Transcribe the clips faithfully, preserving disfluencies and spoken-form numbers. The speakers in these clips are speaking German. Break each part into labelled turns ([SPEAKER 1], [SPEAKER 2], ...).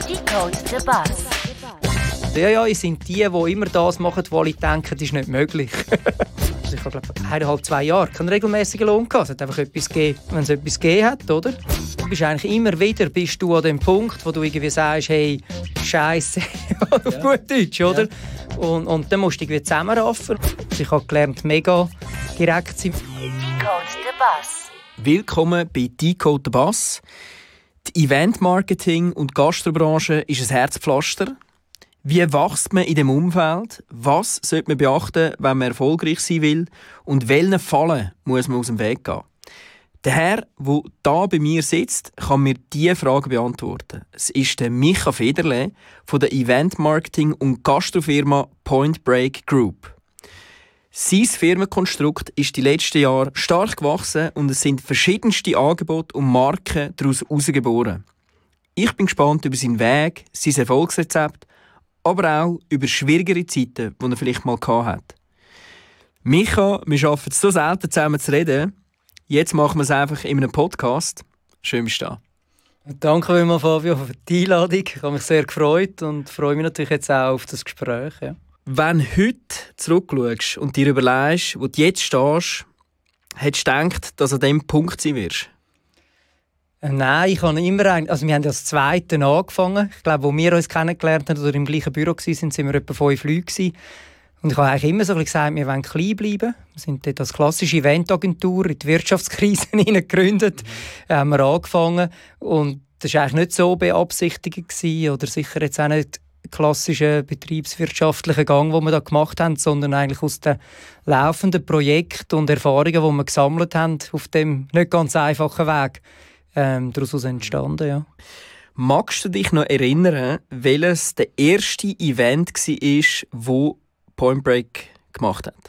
[SPEAKER 1] Decode the Bus.
[SPEAKER 2] Ja, ja, es sind die, die immer das machen, wo ich denke, das ist nicht möglich. Also ich habe, glaube ich, eineinhalb, zwei Jahre keinen regelmäßigen Lohn gehabt. Es hat einfach etwas gegeben, wenn es etwas gegeben hat, oder? Du bist eigentlich immer wieder bist du an dem Punkt, wo du irgendwie sagst, hey, Scheiße, auf ja. gut Deutsch, oder? Ja. Und, und dann musst du irgendwie zusammenraffen. Ich habe gelernt, mega direkt zu sein.
[SPEAKER 1] Decode the Bus.
[SPEAKER 3] Willkommen bei Decode the Bus. Die Event-Marketing- und Gastrobranche ist ein Herzpflaster. Wie wächst man in diesem Umfeld? Was sollte man beachten, wenn man erfolgreich sein will? Und welchen Fallen muss man aus dem Weg gehen? Der Herr, der hier bei mir sitzt, kann mir diese Frage beantworten. Es ist der Micha Federle von der Event-Marketing- und Gastrofirma Point Break Group. Sein Firmenkonstrukt ist die letzten Jahre stark gewachsen und es sind verschiedenste Angebote und Marken daraus herausgeboren. Ich bin gespannt über seinen Weg, sein Erfolgsrezept, aber auch über schwierigere Zeiten, die er vielleicht mal hatte. Micha, wir arbeiten so selten zusammen zu reden. Jetzt machen wir es einfach in einem Podcast. Schön, bist du da.
[SPEAKER 2] Danke vielmals, Fabio, für die Einladung. Ich habe mich sehr gefreut und freue mich natürlich jetzt auch auf das Gespräch. Ja.
[SPEAKER 3] Wenn du heute zurückschaust und dir überlegst, wo du jetzt stehst, hättest du gedacht, dass du an diesem Punkt sein wirst?
[SPEAKER 2] Nein, ich habe immer ein, also wir haben als Zweiten angefangen. Ich glaube, als wir uns kennengelernt haben oder im gleichen Büro waren, sind wir etwa fünf Leute. Und ich habe eigentlich immer so gesagt, wir wollen klein bleiben. Wir sind dort als klassische Eventagentur in die Wirtschaftskrise gegründet. Mhm. haben wir angefangen. Und das war eigentlich nicht so beabsichtigt gewesen, oder sicher jetzt auch nicht klassischen betriebswirtschaftlichen Gang, den wir da gemacht haben, sondern eigentlich aus den laufenden Projekten und Erfahrungen, die wir gesammelt haben, auf dem nicht ganz einfachen Weg. Ähm, daraus entstanden, ja.
[SPEAKER 3] Magst du dich noch erinnern, welches der erste Event war, wo Point Break gemacht hat?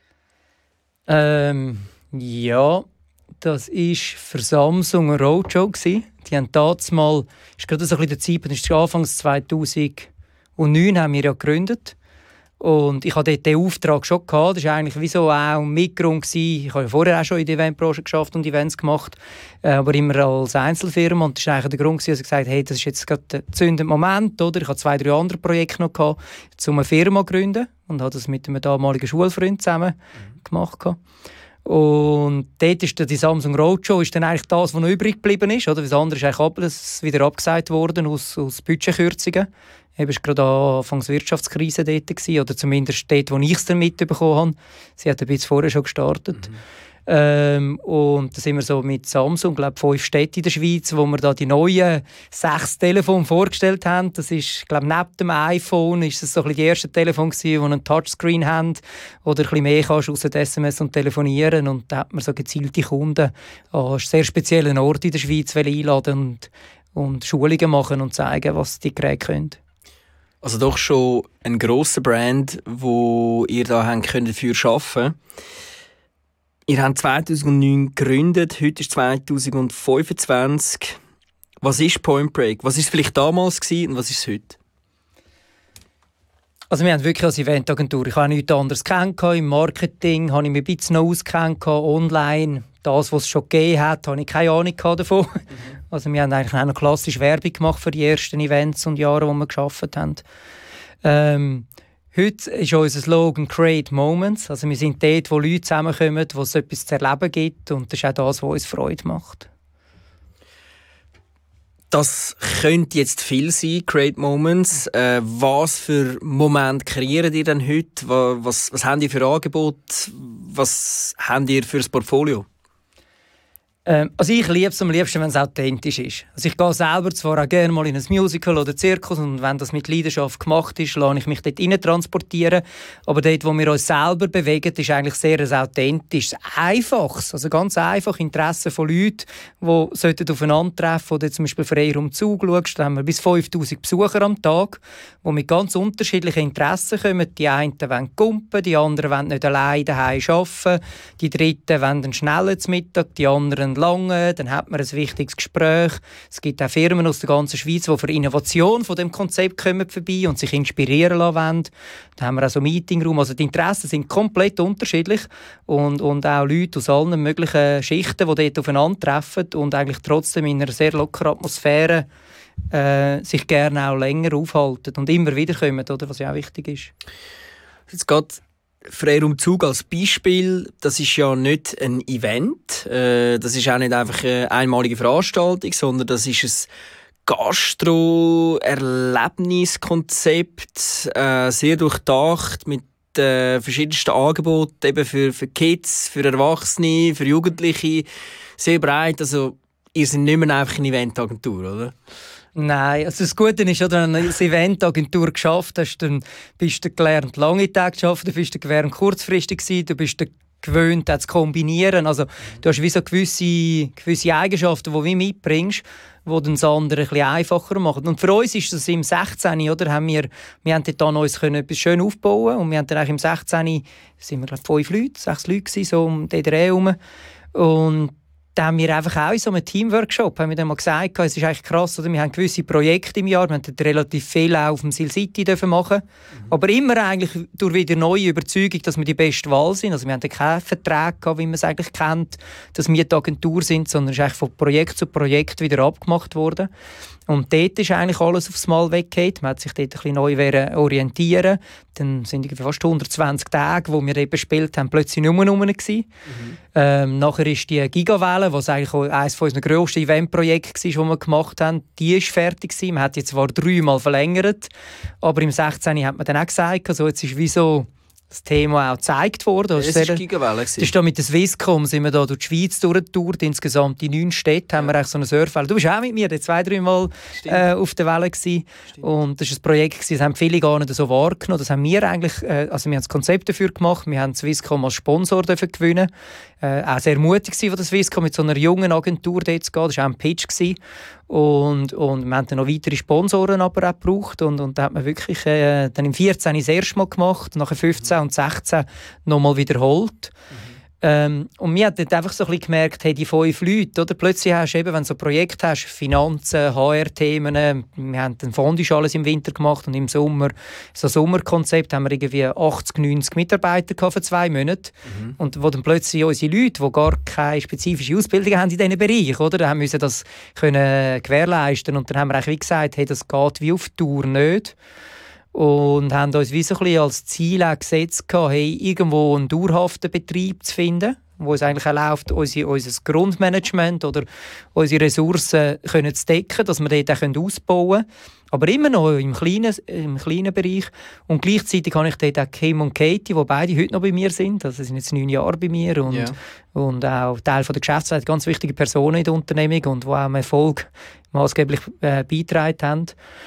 [SPEAKER 2] Ähm, ja, das war für Samsung eine Roadshow. Die haben damals mal, ist gerade so ein bisschen der Zeitpunkt, ist Anfangs zweitausendneun haben wir ja gegründet. Und ich hatte dort den Auftrag schon gehabt. Das war eigentlich wie so auch ein Mitgrund. Ich habe ja vorher auch schon in der Eventbranche geschafft und Events gemacht, aber immer als Einzelfirma. Und das war eigentlich der Grund, dass ich gesagt habe, hey, das ist jetzt gerade der zündende Moment. Oder? Ich hatte zwei, drei andere Projekte noch gehabt, um eine Firma zu gründen. Und habe das mit einem damaligen Schulfreund zusammen mhm. gemacht. Und dort ist die Samsung Roadshow ist dann eigentlich das, was noch übrig geblieben ist. Oder? Das andere ist eigentlich alles wieder abgesagt worden aus, aus Budgetkürzungen. Es war gerade Anfangs Wirtschaftskrise dort gewesen, oder zumindest dort, wo ich es dann mitbekommen habe. Sie hat ein bisschen vorher schon gestartet. Mhm. Ähm, und da sind wir so mit Samsung, glaube fünf Städte in der Schweiz, wo wir da die neuen sechs Telefone vorgestellt haben. Das ist, glaube neben dem iPhone ist es so ein bisschen die erste Telefon gewesen, die einen Touchscreen haben oder ein bisschen mehr kannst außer S M S und telefonieren. Und da hat man so gezielte Kunden an sehr speziellen Orten in der Schweiz einladen und, und Schulungen machen und zeigen, was die Geräte können.
[SPEAKER 3] Also doch schon ein grosser Brand, wo ihr da habt können dafür arbeiten. Ihr habt zweitausendneun gegründet, heute ist zweitausendfünfundzwanzig. Was ist Point Break? Was war es vielleicht damals und was ist es heute?
[SPEAKER 2] Also wir haben wirklich als Eventagentur, ich habe nichts anderes kennengelernt. Im Marketing habe ich mich ein bisschen noch ausgekannt, online. Das, was es schon gegeben hat, habe ich keine Ahnung davon. Mhm. Also wir haben eigentlich auch noch klassisch Werbung gemacht für die ersten Events und Jahre, die wir gearbeitet haben. Ähm, heute ist unser Slogan «Create Moments». Also wir sind dort, wo Leute zusammenkommen, wo es etwas zu erleben gibt. Und das ist auch das, was uns Freude macht.
[SPEAKER 3] Das könnte jetzt viel sein, Create Moments. Äh, was für Momente kreiert ihr denn heute? Was, was, was habt ihr für Angebote? Was habt ihr für ein Portfolio?
[SPEAKER 2] Ähm, also ich liebe es am liebsten, wenn es authentisch ist. Also ich gehe selber zwar auch gerne mal in ein Musical oder Zirkus und wenn das mit Leidenschaft gemacht ist, lasse ich mich dort rein transportieren. Aber dort, wo wir uns selber bewegen, ist eigentlich sehr ein authentisches, einfaches, also ganz einfach Interesse von Leuten, die aufeinandertreffen oder zum Beispiel für ihren Zug schaust, da haben wir bis fünftausend Besucher am Tag, die mit ganz unterschiedlichen Interessen kommen. Die einen wollen kumpen, die anderen wollen nicht allein daheim arbeiten, die dritten wollen einen schnellen Mittag, die anderen lange, dann hat man ein wichtiges Gespräch. Es gibt auch Firmen aus der ganzen Schweiz, die für Innovation von dem Konzept kommen vorbei und sich inspirieren lassen wollen. Da haben wir auch so Meetingraum. Also die Interessen sind komplett unterschiedlich und, und auch Leute aus allen möglichen Schichten, die dort aufeinandertreffen und eigentlich trotzdem in einer sehr lockeren Atmosphäre äh, sich gerne auch länger aufhalten und immer wieder kommen, oder? Was ja auch wichtig ist.
[SPEAKER 3] Jetzt geht Freiraumzug als Beispiel, das ist ja nicht ein Event, äh, das ist auch nicht einfach eine einmalige Veranstaltung, sondern das ist ein Gastro-Erlebniskonzept, äh, sehr durchdacht mit äh, verschiedensten Angeboten eben für, für Kids, für Erwachsene, für Jugendliche, sehr breit. Also ihr seid nicht mehr einfach eine Eventagentur, oder?
[SPEAKER 2] Nein, also das Gute ist, wenn du eine Eventagentur geschafft hast, dann bist du gelernt, lange Tage zu arbeiten, du bist du gelernt, kurzfristig gewesen, du bist gewöhnt, das zu kombinieren. Also, du hast wie so gewisse, gewisse Eigenschaften, die du mitbringst, die das andere ein bisschen einfacher machen. Und für uns ist das im sechzehn, oder, haben wir, wir haben dort uns etwas schön aufbauen und wir haben dann im sechzehn sind wir, glaube ich, fünf Leute, sechs Leute gewesen, so um den Dreh herum. Und da haben wir einfach auch in so einem Teamworkshop haben wir dann mal gesagt, es ist eigentlich krass, oder? Wir haben gewisse Projekte im Jahr, wir haben relativ viel auch auf dem Sil City machen, mhm. aber immer eigentlich durch wieder neue Überzeugung, dass wir die beste Wahl sind. Also wir haben keinen Vertrag gehabt, wie man es eigentlich kennt, dass wir die Agentur sind, sondern es ist eigentlich von Projekt zu Projekt wieder abgemacht worden. Und dort ist eigentlich alles aufs Mal weggegangen. Man hat sich dort ein bisschen neu orientieren. Dann sind es fast hundertzwanzig Tage, wo wir eben gespielt haben, plötzlich nur noch rum. Mhm. Ähm, nachher ist die Gigawelle, was eigentlich auch eines unserer grössten Eventprojekte war, die wir gemacht haben, die ist fertig gewesen. Man hat jetzt zwar dreimal verlängert, aber im sechzehn hat man dann auch gesagt, also jetzt ist wie so das Thema auch gezeigt worden.
[SPEAKER 3] Es war Gigawelle.
[SPEAKER 2] Das ist da mit der Swisscom sind wir da durch die Schweiz durchgetourt. Insgesamt in neun Städten haben wir eigentlich so eine Surfwelle. Du warst auch mit mir zwei, drei Mal äh, auf der Welle gewesen. Und das war ein Projekt, das haben viele gar nicht so wahrgenommen. Das haben wir eigentlich, äh, also wir haben das Konzept dafür gemacht. Wir haben Swisscom als Sponsor dafür gewinnen. Äh, auch sehr mutig von der Swisscom mit so einer jungen Agentur dort zu gehen. Das war auch ein Pitch gewesen. Und, und wir haben dann noch weitere Sponsoren aber auch gebraucht. Und, und da hat man wirklich äh, dann im vierzehn das erste Mal gemacht, nachher fünfzehn und sechzehn nochmal wiederholt. Mhm. Ähm, und wir haben dort einfach so ein bisschen gemerkt, hey, die fünf Leute, oder? Plötzlich hast du eben, wenn du so ein Projekt hast, Finanzen, H R-Themen, wir haben den Fondus alles im Winter gemacht und im Sommer, so ein Sommerkonzept, haben wir irgendwie achtzig, neunzig Mitarbeiter gehabt für zwei Monate. Mhm. Und wo dann plötzlich unsere Leute, die gar keine spezifische Ausbildung haben in diesen Bereich, oder? Dann müssen das können gewährleisten. Und dann haben wir eigentlich wie gesagt, hey, das geht wie auf Tour nicht. Und haben uns wie so ein bisschen als Ziel auch gesetzt, hey, irgendwo einen dauerhaften Betrieb zu finden, wo es eigentlich erlaubt, unser, unser Grundmanagement oder unsere Ressourcen können zu decken, dass wir dort auch ausbauen können. Aber immer noch im kleinen, im kleinen Bereich. Und gleichzeitig habe ich dort auch Kim und Katie, die beide heute noch bei mir sind. Also sie sind jetzt neun Jahre bei mir und, yeah. und auch Teil von der Geschäftsleitung, ganz wichtige Personen in der Unternehmung und die auch am Erfolg maßgeblich äh, beigetragen haben.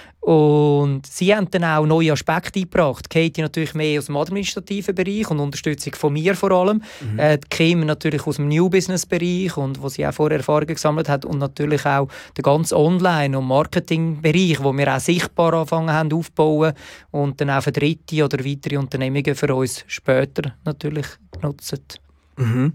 [SPEAKER 2] Und sie haben dann auch neue Aspekte eingebracht. Katie natürlich mehr aus dem administrativen Bereich und Unterstützung von mir vor allem. Mhm. Äh, Kim natürlich aus dem New-Business-Bereich und wo sie auch vorher Erfahrungen gesammelt hat. Und natürlich auch der ganze Online- und Marketing-Bereich, wo wir auch sichtbar angefangen haben aufzubauen und dann auch für dritte oder weitere Unternehmungen für uns später natürlich nutzen.
[SPEAKER 3] Mhm.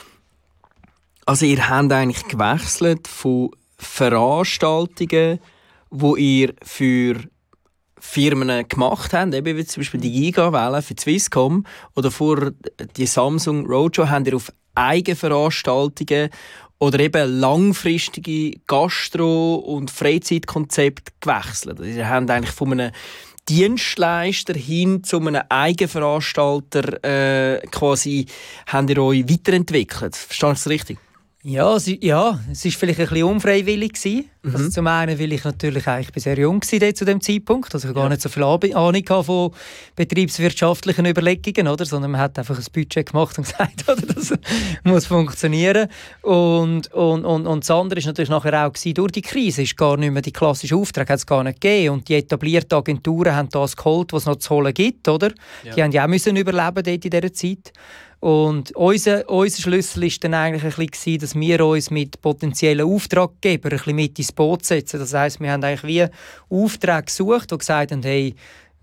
[SPEAKER 3] Also ihr habt eigentlich gewechselt von Veranstaltungen, wo ihr für Firmen gemacht habt, eben wie zum Beispiel die Gigawelle für die Swisscom oder vor die Samsung Roadshow, habt ihr auf Eigenveranstaltungen oder eben langfristige Gastro- und Freizeitkonzepte gewechselt. Ihr habt eigentlich von einem Dienstleister hin zu einem Eigenveranstalter äh, quasi habt ihr euch weiterentwickelt. Verstehe ich das richtig?
[SPEAKER 2] Ja, es, ja, es war vielleicht ein bisschen unfreiwillig gewesen. Mhm. Also zum einen, weil ich natürlich eigentlich bin sehr jung war zu dem Zeitpunkt, also ich ja. gar nicht so viel Ahnung von betriebswirtschaftlichen Überlegungen, oder? Sondern man hat einfach ein Budget gemacht und gesagt, oder, das muss funktionieren. Und, und, und, und das andere war natürlich nachher auch gewesen, durch die Krise ist gar nicht mehr die klassischen Aufträge hat es gar nicht gegeben und die etablierten Agenturen haben das geholt, was es noch zu holen gibt, oder? Ja. Die haben ja auch müssen überleben dort in dieser Zeit. Und unser, unser Schlüssel war dann eigentlich ein bisschen, dass wir uns mit potenziellen Auftraggebern ein bisschen mit ins Boot setzen. Das heisst, wir haben eigentlich wie Aufträge gesucht, die gesagt haben, hey,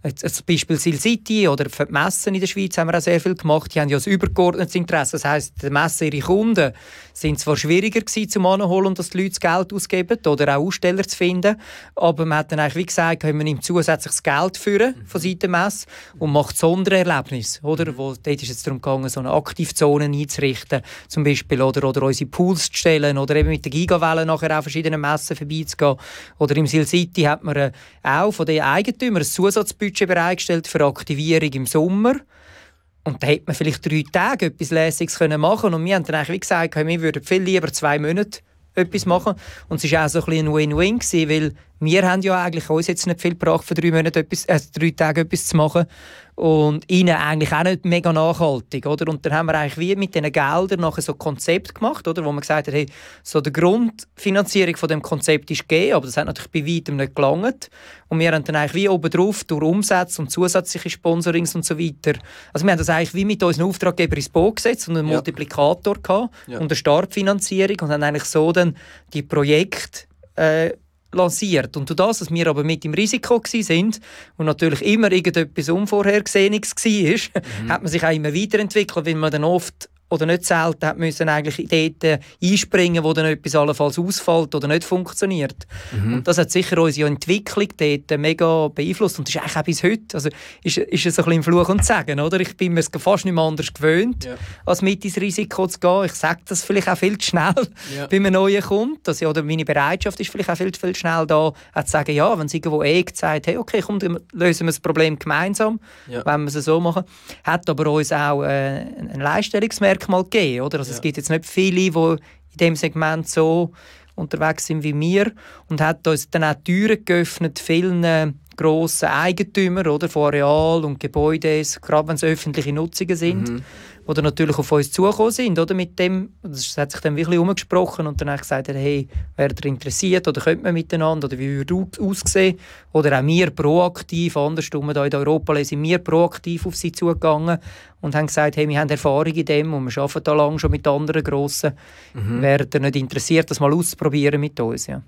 [SPEAKER 2] Zum Beispiel Sil City oder für die Messen in der Schweiz haben wir auch sehr viel gemacht. Die haben ja ein übergeordnetes Interesse. Das heisst, die Messen, ihre Kunden sind zwar schwieriger gewesen, zum Anholen und dass die Leute das Geld ausgeben oder auch Aussteller zu finden. Aber man hat dann eigentlich, wie gesagt, man nimmt zusätzliches Geld führen von Seiten der Messe und macht Sondererlebnisse. Oder? Wo, dort ist es darum gegangen, so eine Aktivzone einzurichten, zum Beispiel, oder, oder unsere Pools zu stellen oder eben mit der Gigawelle nachher auch verschiedenen Messen vorbeizugehen. Oder im Sil City hat man äh, auch von den Eigentümern ein Zusatzbudget bereitgestellt für Aktivierung im Sommer. Und da hätte man vielleicht drei Tage etwas Lässiges machen können. Und wir haben dann eigentlich wie gesagt, wir würden viel lieber zwei Monate etwas machen. Und es war auch so ein bisschen ein Win-Win gewesen, weil wir haben ja eigentlich uns jetzt nicht viel gebracht, für drei Monate etwas, äh, drei Tage etwas zu machen. Und ihnen eigentlich auch nicht mega nachhaltig. Oder? Und dann haben wir eigentlich wie mit diesen Geldern nachher so ein Konzept gemacht, oder? Wo man gesagt hat, hey, so die Grundfinanzierung von dem Konzept ist gegeben, aber das hat natürlich bei weitem nicht gelangt. Und wir haben dann eigentlich wie obendrauf durch Umsätze und zusätzliche Sponsorings und so weiter. Also wir haben das eigentlich wie mit unseren Auftraggebern ins Boot gesetzt und einen ja. Multiplikator gehabt ja. und eine Startfinanzierung und haben eigentlich so dann die Projekte äh, lanciert. Und durch das, dass wir aber mit im Risiko waren und natürlich immer irgendetwas Unvorhergesehenes war, mhm. hat man sich auch immer weiterentwickelt, weil man dann oft oder nicht selten hat müssen eigentlich dort einspringen, wo dann etwas allenfalls ausfällt oder nicht funktioniert. Mhm. Und das hat sicher unsere Entwicklung dort mega beeinflusst und das ist eigentlich auch bis heute. Also ist, ist es ein bisschen Fluch und Segen, oder? Ich bin mir es fast nicht mehr anders gewöhnt, ja. als mit ins Risiko zu gehen. Ich sage das vielleicht auch viel zu schnell ja. bei einem neuen Kunden. Also, oder meine Bereitschaft ist vielleicht auch viel, viel schnell da, auch zu sagen, ja, wenn es irgendwo eh sagt, hey, okay, komm, dann lösen wir das Problem gemeinsam, ja. wenn wir es so machen. Hat aber uns auch äh, ein Leistungsmerkmal mal gegeben, oder? Also ja. Es gibt jetzt nicht viele, die in diesem Segment so unterwegs sind wie wir und hat uns dann auch die Türen geöffnet, vielen grossen Eigentümern oder, von Areal und Gebäuden, gerade wenn es öffentliche Nutzungen sind, mhm. die dann natürlich auf uns zugekommen sind. Oder, mit dem, das hat sich dann wirklich umgesprochen und dann habe ich gesagt, hey, wäre ihr interessiert oder könnte man miteinander oder wie würde es aussehen? Oder auch wir proaktiv, andersrum hier in Europa sind wir proaktiv auf sie zugegangen und haben gesagt, hey, wir haben Erfahrung in dem und wir arbeiten da lange schon mit anderen Grossen. Mhm. Wäre ihr nicht interessiert, das mal auszuprobieren mit uns? Ja.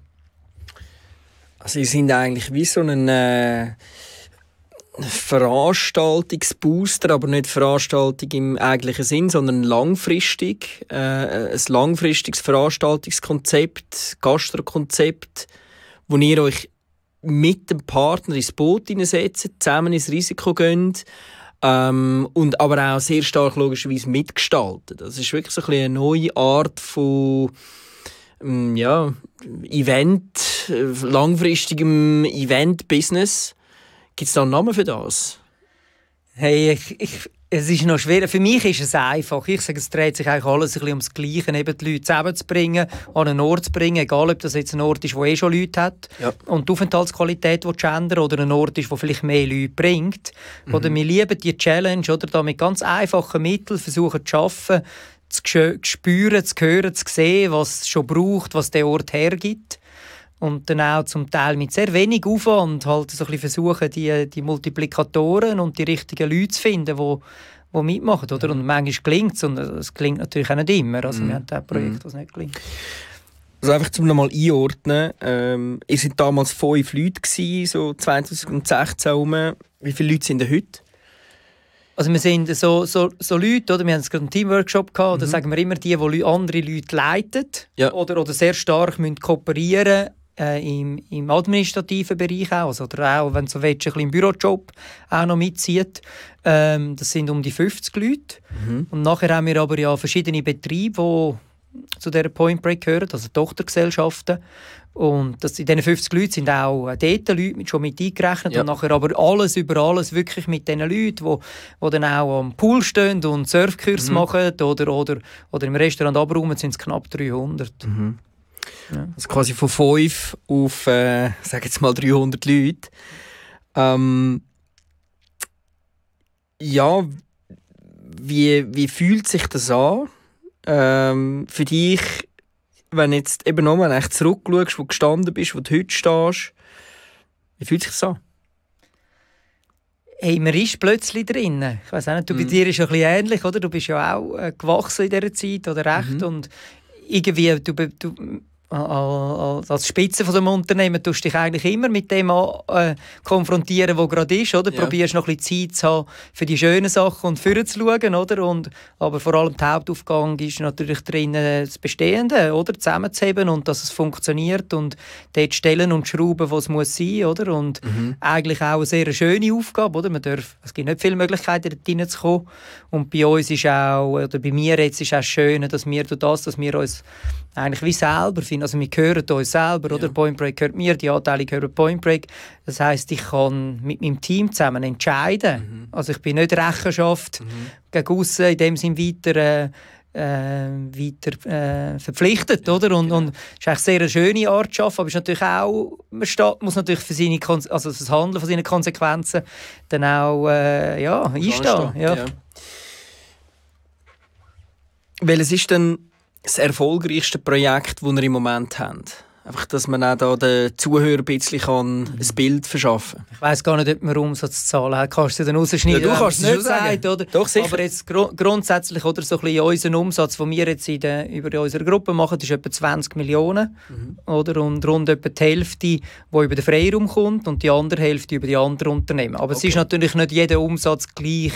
[SPEAKER 3] Also Sie sind eigentlich wie so ein äh, Veranstaltungsbooster, aber nicht Veranstaltung im eigentlichen Sinn, sondern langfristig. Äh, ein langfristiges Veranstaltungskonzept, Gastrokonzept, wo ihr euch mit dem Partner ins Boot hineinsetzt, zusammen ins Risiko geht ähm, und aber auch sehr stark logischerweise mitgestaltet. Das ist wirklich so ein bisschen eine neue Art von ja, Event, langfristigem Event-Business. Gibt es da einen Namen für das?
[SPEAKER 2] Hey, ich, ich, es ist noch schwer. Für mich ist es einfach. Ich sage, es dreht sich eigentlich alles ein bisschen ums Gleiche. Eben die Leute zusammenzubringen, an einen Ort zu bringen, egal ob das jetzt ein Ort ist, der eh schon Leute hat ja. und die Aufenthaltsqualität ändern oder ein Ort ist, der vielleicht mehr Leute bringt. Mhm. Oder wir lieben die Challenge, oder da mit ganz einfachen Mitteln versuchen zu arbeiten, zu spüren, zu hören, zu sehen, was es schon braucht, was der Ort hergibt. Und dann auch zum Teil mit sehr wenig Aufwand halt so ein bisschen versuchen, die, die Multiplikatoren und die richtigen Leute zu finden, die, die mitmachen. Oder? Und manchmal gelingt es, und es gelingt natürlich auch nicht immer. Also, mm. wir haben auch Projekte, das nicht gelingt.
[SPEAKER 3] Also einfach zum nochmal einordnen. Ähm, ihr seid damals fünf Leute gewesen, so zwanzig sechzehn herum. Wie viele Leute sind denn heute?
[SPEAKER 2] Also wir sind so, so, so Leute, oder? Wir haben gerade einen Teamworkshop gehabt, oder mhm. sagen wir immer die, die andere Leute leiten ja. oder, oder sehr stark müssen kooperieren äh, im, im administrativen Bereich auch, also, oder auch, wenn du so willst, ein bisschen im Bürojob auch noch mitzieht. Ähm, das sind um die fünfzig Leute. Mhm. Und nachher haben wir aber ja verschiedene Betriebe, die zu dieser Point Break gehören, also Tochtergesellschaften. Und das, in diesen fünfzig Leuten sind auch dort Leute schon mit eingerechnet. Ja. Und nachher aber alles über alles wirklich mit den Leuten, die, die dann auch am Pool stehen und Surfkurs mhm. machen oder, oder, oder im Restaurant abräumen, sind es knapp dreihundert.
[SPEAKER 3] Mhm. Ja. Also quasi von fünf auf, äh, sag jetzt mal, dreihundert Leute. Ähm, ja, wie, wie fühlt sich das an? Ähm, für dich, wenn du jetzt eben nochmal zurückschaust, wo du gestanden bist, wo du heute stehst, wie fühlt sich das an?
[SPEAKER 2] Hey, man ist plötzlich drin. Ich weiss auch nicht, du, mm. bei dir ist es ein bisschen ähnlich, oder? Du bist ja auch äh, gewachsen in dieser Zeit, oder recht? Mm. Und irgendwie, du, du, als Spitze von dem Unternehmen tust du dich eigentlich immer mit dem äh, konfrontieren, was gerade ist, oder? Ja. Probierst noch ein bisschen Zeit zu haben für die schönen Sachen und vorher zu schauen, oder? Und, aber vor allem die Hauptaufgabe ist natürlich drin, das Bestehende, oder? Zusammenzuheben und dass es funktioniert und dort stellen und schrauben, was es muss sein, oder? Und mhm. eigentlich auch eine sehr schöne Aufgabe, oder? Man darf, es gibt nicht viele Möglichkeiten, dort hineinzukommen. Und bei uns ist auch, oder bei mir jetzt ist auch schön, dass wir durch das, dass wir uns eigentlich wie selber finden. Also wir hören uns selber, ja. oder? Point Break gehört mir, die Anteilung gehört Point Break. Das heisst, ich kann mit meinem Team zusammen entscheiden. Mhm. Also ich bin nicht Rechenschaft mhm. gegen aussen in dem Sinne weiter, äh, äh, weiter äh, verpflichtet, ja, oder? Und, genau. und es ist eigentlich sehr eine schöne Art zu arbeiten, aber es ist natürlich auch, man steht, muss natürlich für seine Kon- also das Handeln von seinen Konsequenzen dann auch äh, ja, einstehen. Ja. Ja.
[SPEAKER 3] Welches ist denn das erfolgreichste Projekt, das ihr im Moment habt? Einfach, dass man auch da den Zuhörern ein bisschen kann ein Bild verschaffen kann.
[SPEAKER 2] Ich weiss gar nicht, ob man Umsatzzahlen hat. Kannst du sie dann rausschneiden?
[SPEAKER 3] Ja, du kannst es nicht sagen.
[SPEAKER 2] Sagt, oder?
[SPEAKER 3] Doch, sicher.
[SPEAKER 2] Aber jetzt gru- grundsätzlich, oder, so ein bisschen unseren Umsatz, den wir jetzt in der, über unsere Gruppe machen, ist etwa zwanzig Millionen. Mhm. Oder? Und rund etwa die Hälfte, die über den Freiraum kommt und die andere Hälfte über die anderen Unternehmen. Aber okay. es ist natürlich nicht jeder Umsatz gleich...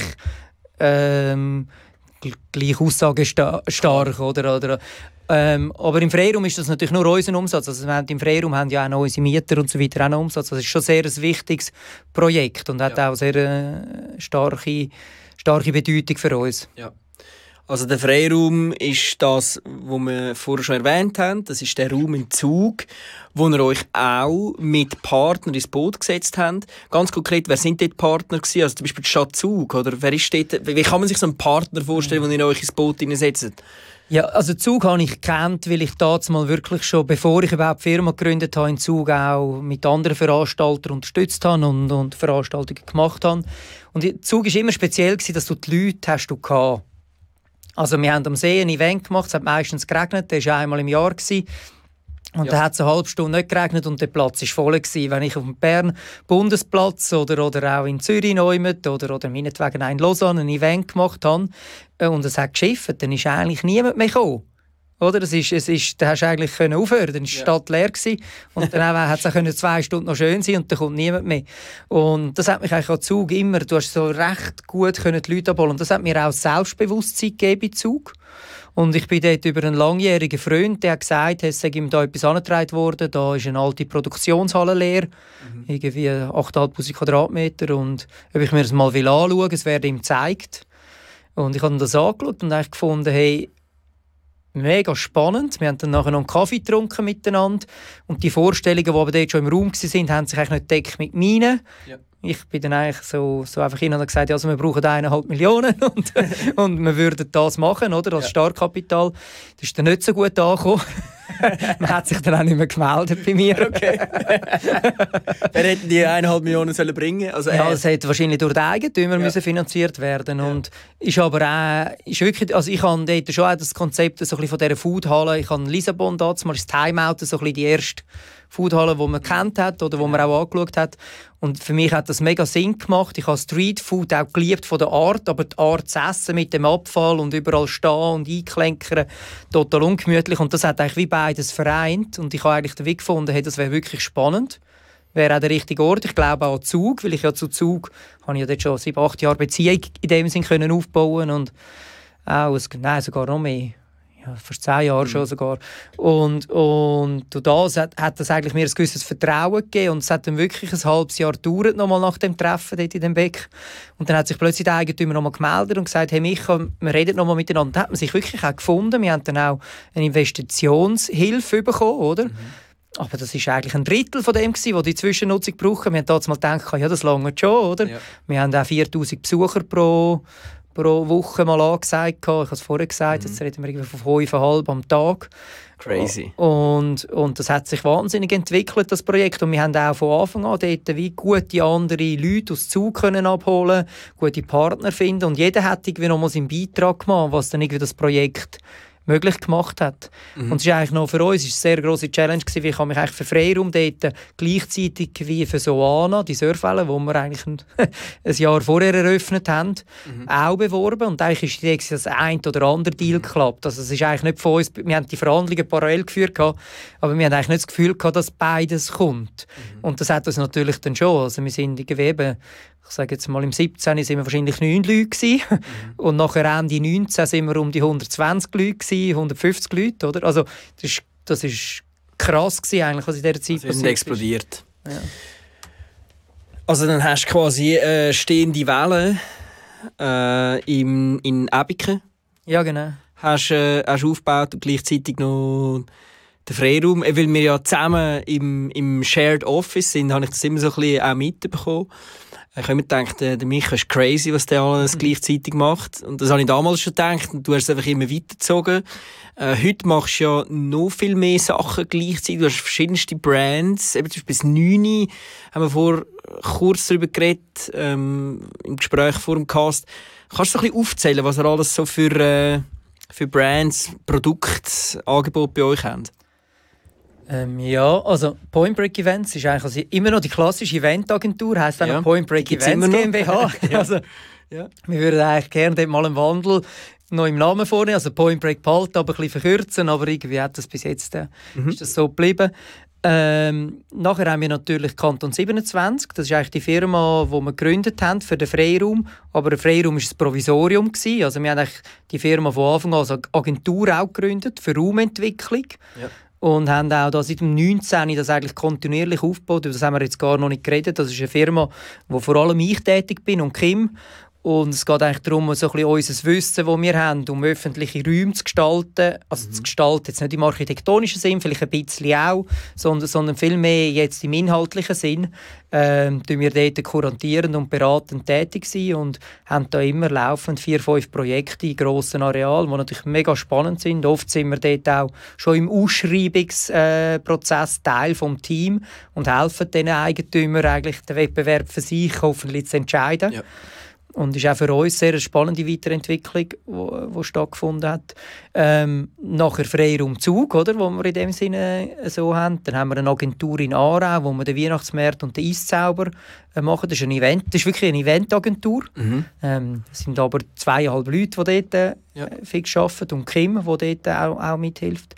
[SPEAKER 2] Ähm, gleich aussagenstark, oder, oder ähm, aber im Freiraum ist das natürlich nur unser Umsatz. Also im Freiraum haben ja auch noch unsere Mieter und so weiter auch noch Umsatz. Das ist schon sehr ein wichtiges Projekt und hat ja. auch sehr äh, starke, starke Bedeutung für uns.
[SPEAKER 3] Ja. Also der Freiraum ist das, was wir vorher schon erwähnt haben. Das ist der Raum im Zug, wo ihr euch auch mit Partnern ins Boot gesetzt habt. Ganz konkret, wer sind dort Partner gewesen? Also zum Beispiel die Stadt Zug, oder wer ist dort, wie kann man sich so einen Partner vorstellen, mhm. den ihr euch ins Boot hineinsetzt?
[SPEAKER 2] Ja, also Zug habe ich gekannt, weil ich damals mal wirklich schon, bevor ich überhaupt die Firma gegründet habe, in Zug auch mit anderen Veranstaltern unterstützt habe und, und Veranstaltungen gemacht habe. Und Zug war immer speziell, dass du die Leute hast du gehabt. Also wir haben am See ein Event gemacht, es hat meistens geregnet, das war einmal im Jahr. Und ja. da hat es eine halbe Stunde nicht geregnet und der Platz war voll. Wenn ich auf dem Bern-Bundesplatz oder, oder auch in Zürich neumet, oder, oder meinetwegen in Lausanne ein Event gemacht habe und es hat geschifft, dann ist eigentlich niemand mehr gekommen. Oder? Es ist, es ist, da hast du eigentlich können aufhören, dann war die Stadt leer gewesen. Und dann hat es auch zwei Stunden noch schön sein und dann kommt niemand mehr. Und das hat mich eigentlich an Zug immer, du hast so recht gut können die Leute abholen. Und das hat mir auch Selbstbewusstsein gegeben in Zug. Und ich bin dort über einen langjährigen Freund, der hat gesagt, es sei ihm da etwas angetragen worden, da ist eine alte Produktionshalle leer, mhm. irgendwie achttausendfünfhundert Quadratmeter, und ob ich mir das mal anschauen will, es werde ihm gezeigt. Und ich habe das angeschaut und eigentlich gefunden, hey, mega spannend. Wir haben dann nachher noch einen Kaffee getrunken miteinander. Und die Vorstellungen, die aber dort schon im Raum waren, haben sich eigentlich nicht gedeckt mit meinen. Ja. Ich bin dann eigentlich so, so einfach hin und habe gesagt, also wir brauchen eineinhalb Millionen und, und wir würden das machen, oder, als ja. Startkapital. Das ist dann nicht so gut angekommen. Man hat sich dann auch nicht mehr gemeldet bei mir. Okay.
[SPEAKER 3] Wer hätte die eineinhalb Millionen sollen bringen? Also
[SPEAKER 2] ja, es hätte wahrscheinlich durch den Eigentümer ja. müssen finanziert werden. Ja. Und ist aber auch, ist wirklich, also ich habe dort schon auch das Konzept so ein bisschen von dieser Foodhalle. Ich habe in Lissabon damals mal das Timeout, so ein bisschen die erste Foodhalle, die man kennt hat oder die man auch angeschaut hat. Und für mich hat das mega Sinn gemacht. Ich habe Streetfood auch geliebt von der Art, aber die Art zu essen mit dem Abfall und überall stehen und einklenkern, total ungemütlich. Und das hat eigentlich wie beides vereint. Und ich habe eigentlich den Weg gefunden, hey, das wäre wirklich spannend. Wäre auch der richtige Ort. Ich glaube auch an Zug, weil ich ja zu Zug habe ich ja dort schon sieben, acht Jahre Beziehung in dem Sinn können aufbauen und auch, nein, sogar noch mehr. Ja, vor zehn Jahren mhm. schon sogar. Und, und durch das hat, hat das eigentlich mir ein gewisses Vertrauen gegeben. Und es hat dann wirklich ein halbes Jahr gedauert, nochmal nach dem Treffen dort in dem Beck. Und dann hat sich plötzlich der Eigentümer nochmal gemeldet und gesagt, hey Micha, wir reden nochmal miteinander. Dann hat man sich wirklich auch gefunden. Wir haben dann auch eine Investitionshilfe bekommen, oder? Mhm. Aber das war eigentlich ein Drittel von dem, was die Zwischennutzung brauchen. Wir haben damals mal gedacht, ja, das lange schon, oder? Ja. Wir haben auch viertausend Besucher pro pro Woche mal angesagt. Ich habe es vorher gesagt, mhm. jetzt reden wir von fünfeinhalb am Tag.
[SPEAKER 3] Crazy.
[SPEAKER 2] Und, und das hat sich wahnsinnig entwickelt, das Projekt. Und wir haben auch von Anfang an dort wie gute andere Leute aus Zug können abholen, gute Partner finden. Und jeder hat irgendwie noch mal seinen Beitrag gemacht, was dann irgendwie das Projekt möglich gemacht hat. Mhm. Und es ist eigentlich noch für uns ist eine sehr grosse Challenge gewesen, wie ich mich eigentlich für Freiraum dort gleichzeitig wie für Soana, die Surfwelle, die wir eigentlich ein, ein Jahr vorher eröffnet haben, mhm. auch beworben. Und eigentlich ist die Idee, dass das ein oder andere Deal klappt. Also es ist eigentlich nicht von uns, wir haben die Verhandlungen parallel geführt, aber wir haben eigentlich nicht das Gefühl gehabt, dass beides kommt. Mhm. Und das hat uns natürlich dann schon. Also wir sind irgendwie, ich sage jetzt mal, im siebzehn sind wir wahrscheinlich neun Leute gewesen. Mhm. Und nachher Ende neunzehn sind wir um die hundertzwanzig Leute gewesen, hundertfünfzig Leute, oder? Also das ist, das ist krass gewesen, eigentlich, was in dieser Zeit
[SPEAKER 3] also passiert explodiert.
[SPEAKER 2] Ist. Ja.
[SPEAKER 3] Also dann hast du quasi äh, stehende Wellen äh, im, in Ebiken.
[SPEAKER 2] Ja, genau.
[SPEAKER 3] Hast, äh, hast aufgebaut und gleichzeitig noch den Freiraum. Weil wir ja zusammen im, im Shared Office sind, habe ich das immer so ein bisschen auch mitbekommen. Ich habe immer gedacht, der Micha ist crazy, was der alles mhm. gleichzeitig macht. Und das habe ich damals schon gedacht. Und du hast es einfach immer weitergezogen. Äh, heute machst du ja noch viel mehr Sachen gleichzeitig. Du hast verschiedenste Brands. Eben zum Beispiel das neun haben wir vor kurz darüber geredet, ähm, im Gespräch vor dem Cast. Kannst du so ein bisschen aufzählen, was ihr alles so für, äh, für Brands, Produkte, Angebote bei euch habt?
[SPEAKER 2] Ähm, ja, also Point Break Events ist eigentlich also immer noch die klassische Eventagentur, heisst auch ja. noch Point Break Events GmbH. ja. Also, ja. Wir würden eigentlich gerne dort mal einen Wandel noch im Namen vornehmen, also Point Break behalten, aber ein bisschen verkürzen, aber irgendwie hat das bis jetzt äh, mhm. ist das so geblieben. Ähm, nachher haben wir natürlich Kanton siebenundzwanzig, das ist eigentlich die Firma, die wir gegründet haben für den Freiraum, aber der Freiraum war ein Provisorium gewesen. Also wir haben eigentlich die Firma von Anfang an als Agentur auch gegründet für Raumentwicklung. Ja. Und haben auch da seit dem neunzehn das eigentlich kontinuierlich aufgebaut. Das haben wir jetzt gar noch nicht geredet. Das ist eine Firma, wo vor allem ich tätig bin und Kim. Und es geht eigentlich darum, so ein bisschen unser Wissen, das wir haben, um öffentliche Räume zu gestalten. Also mhm. zu gestalten jetzt nicht im architektonischen Sinn, vielleicht ein bisschen auch, sondern, sondern vielmehr jetzt im inhaltlichen Sinn. Ähm, tun wir dort kurantierend und beratend tätig sein und haben da immer laufend vier, fünf Projekte in grossen Arealen, die natürlich mega spannend sind. Oft sind wir dort auch schon im Ausschreibungsprozess äh, Teil des Teams und helfen den Eigentümern eigentlich den Wettbewerb für sich hoffentlich zu entscheiden. Ja. Und es ist auch für uns eine sehr spannende Weiterentwicklung, die stattgefunden hat. Ähm, nachher Freiraum Zug, oder, wo wir in dem Sinne so haben. Dann haben wir eine Agentur in Aarau, wo wir den Weihnachtsmarkt und den Eiszauber äh, machen. Das ist ein Event. Das ist wirklich eine Eventagentur. Mhm. Ähm, es sind aber zweieinhalb Leute, die dort äh, ja. fix arbeiten und Kim, die dort auch, auch mithilft.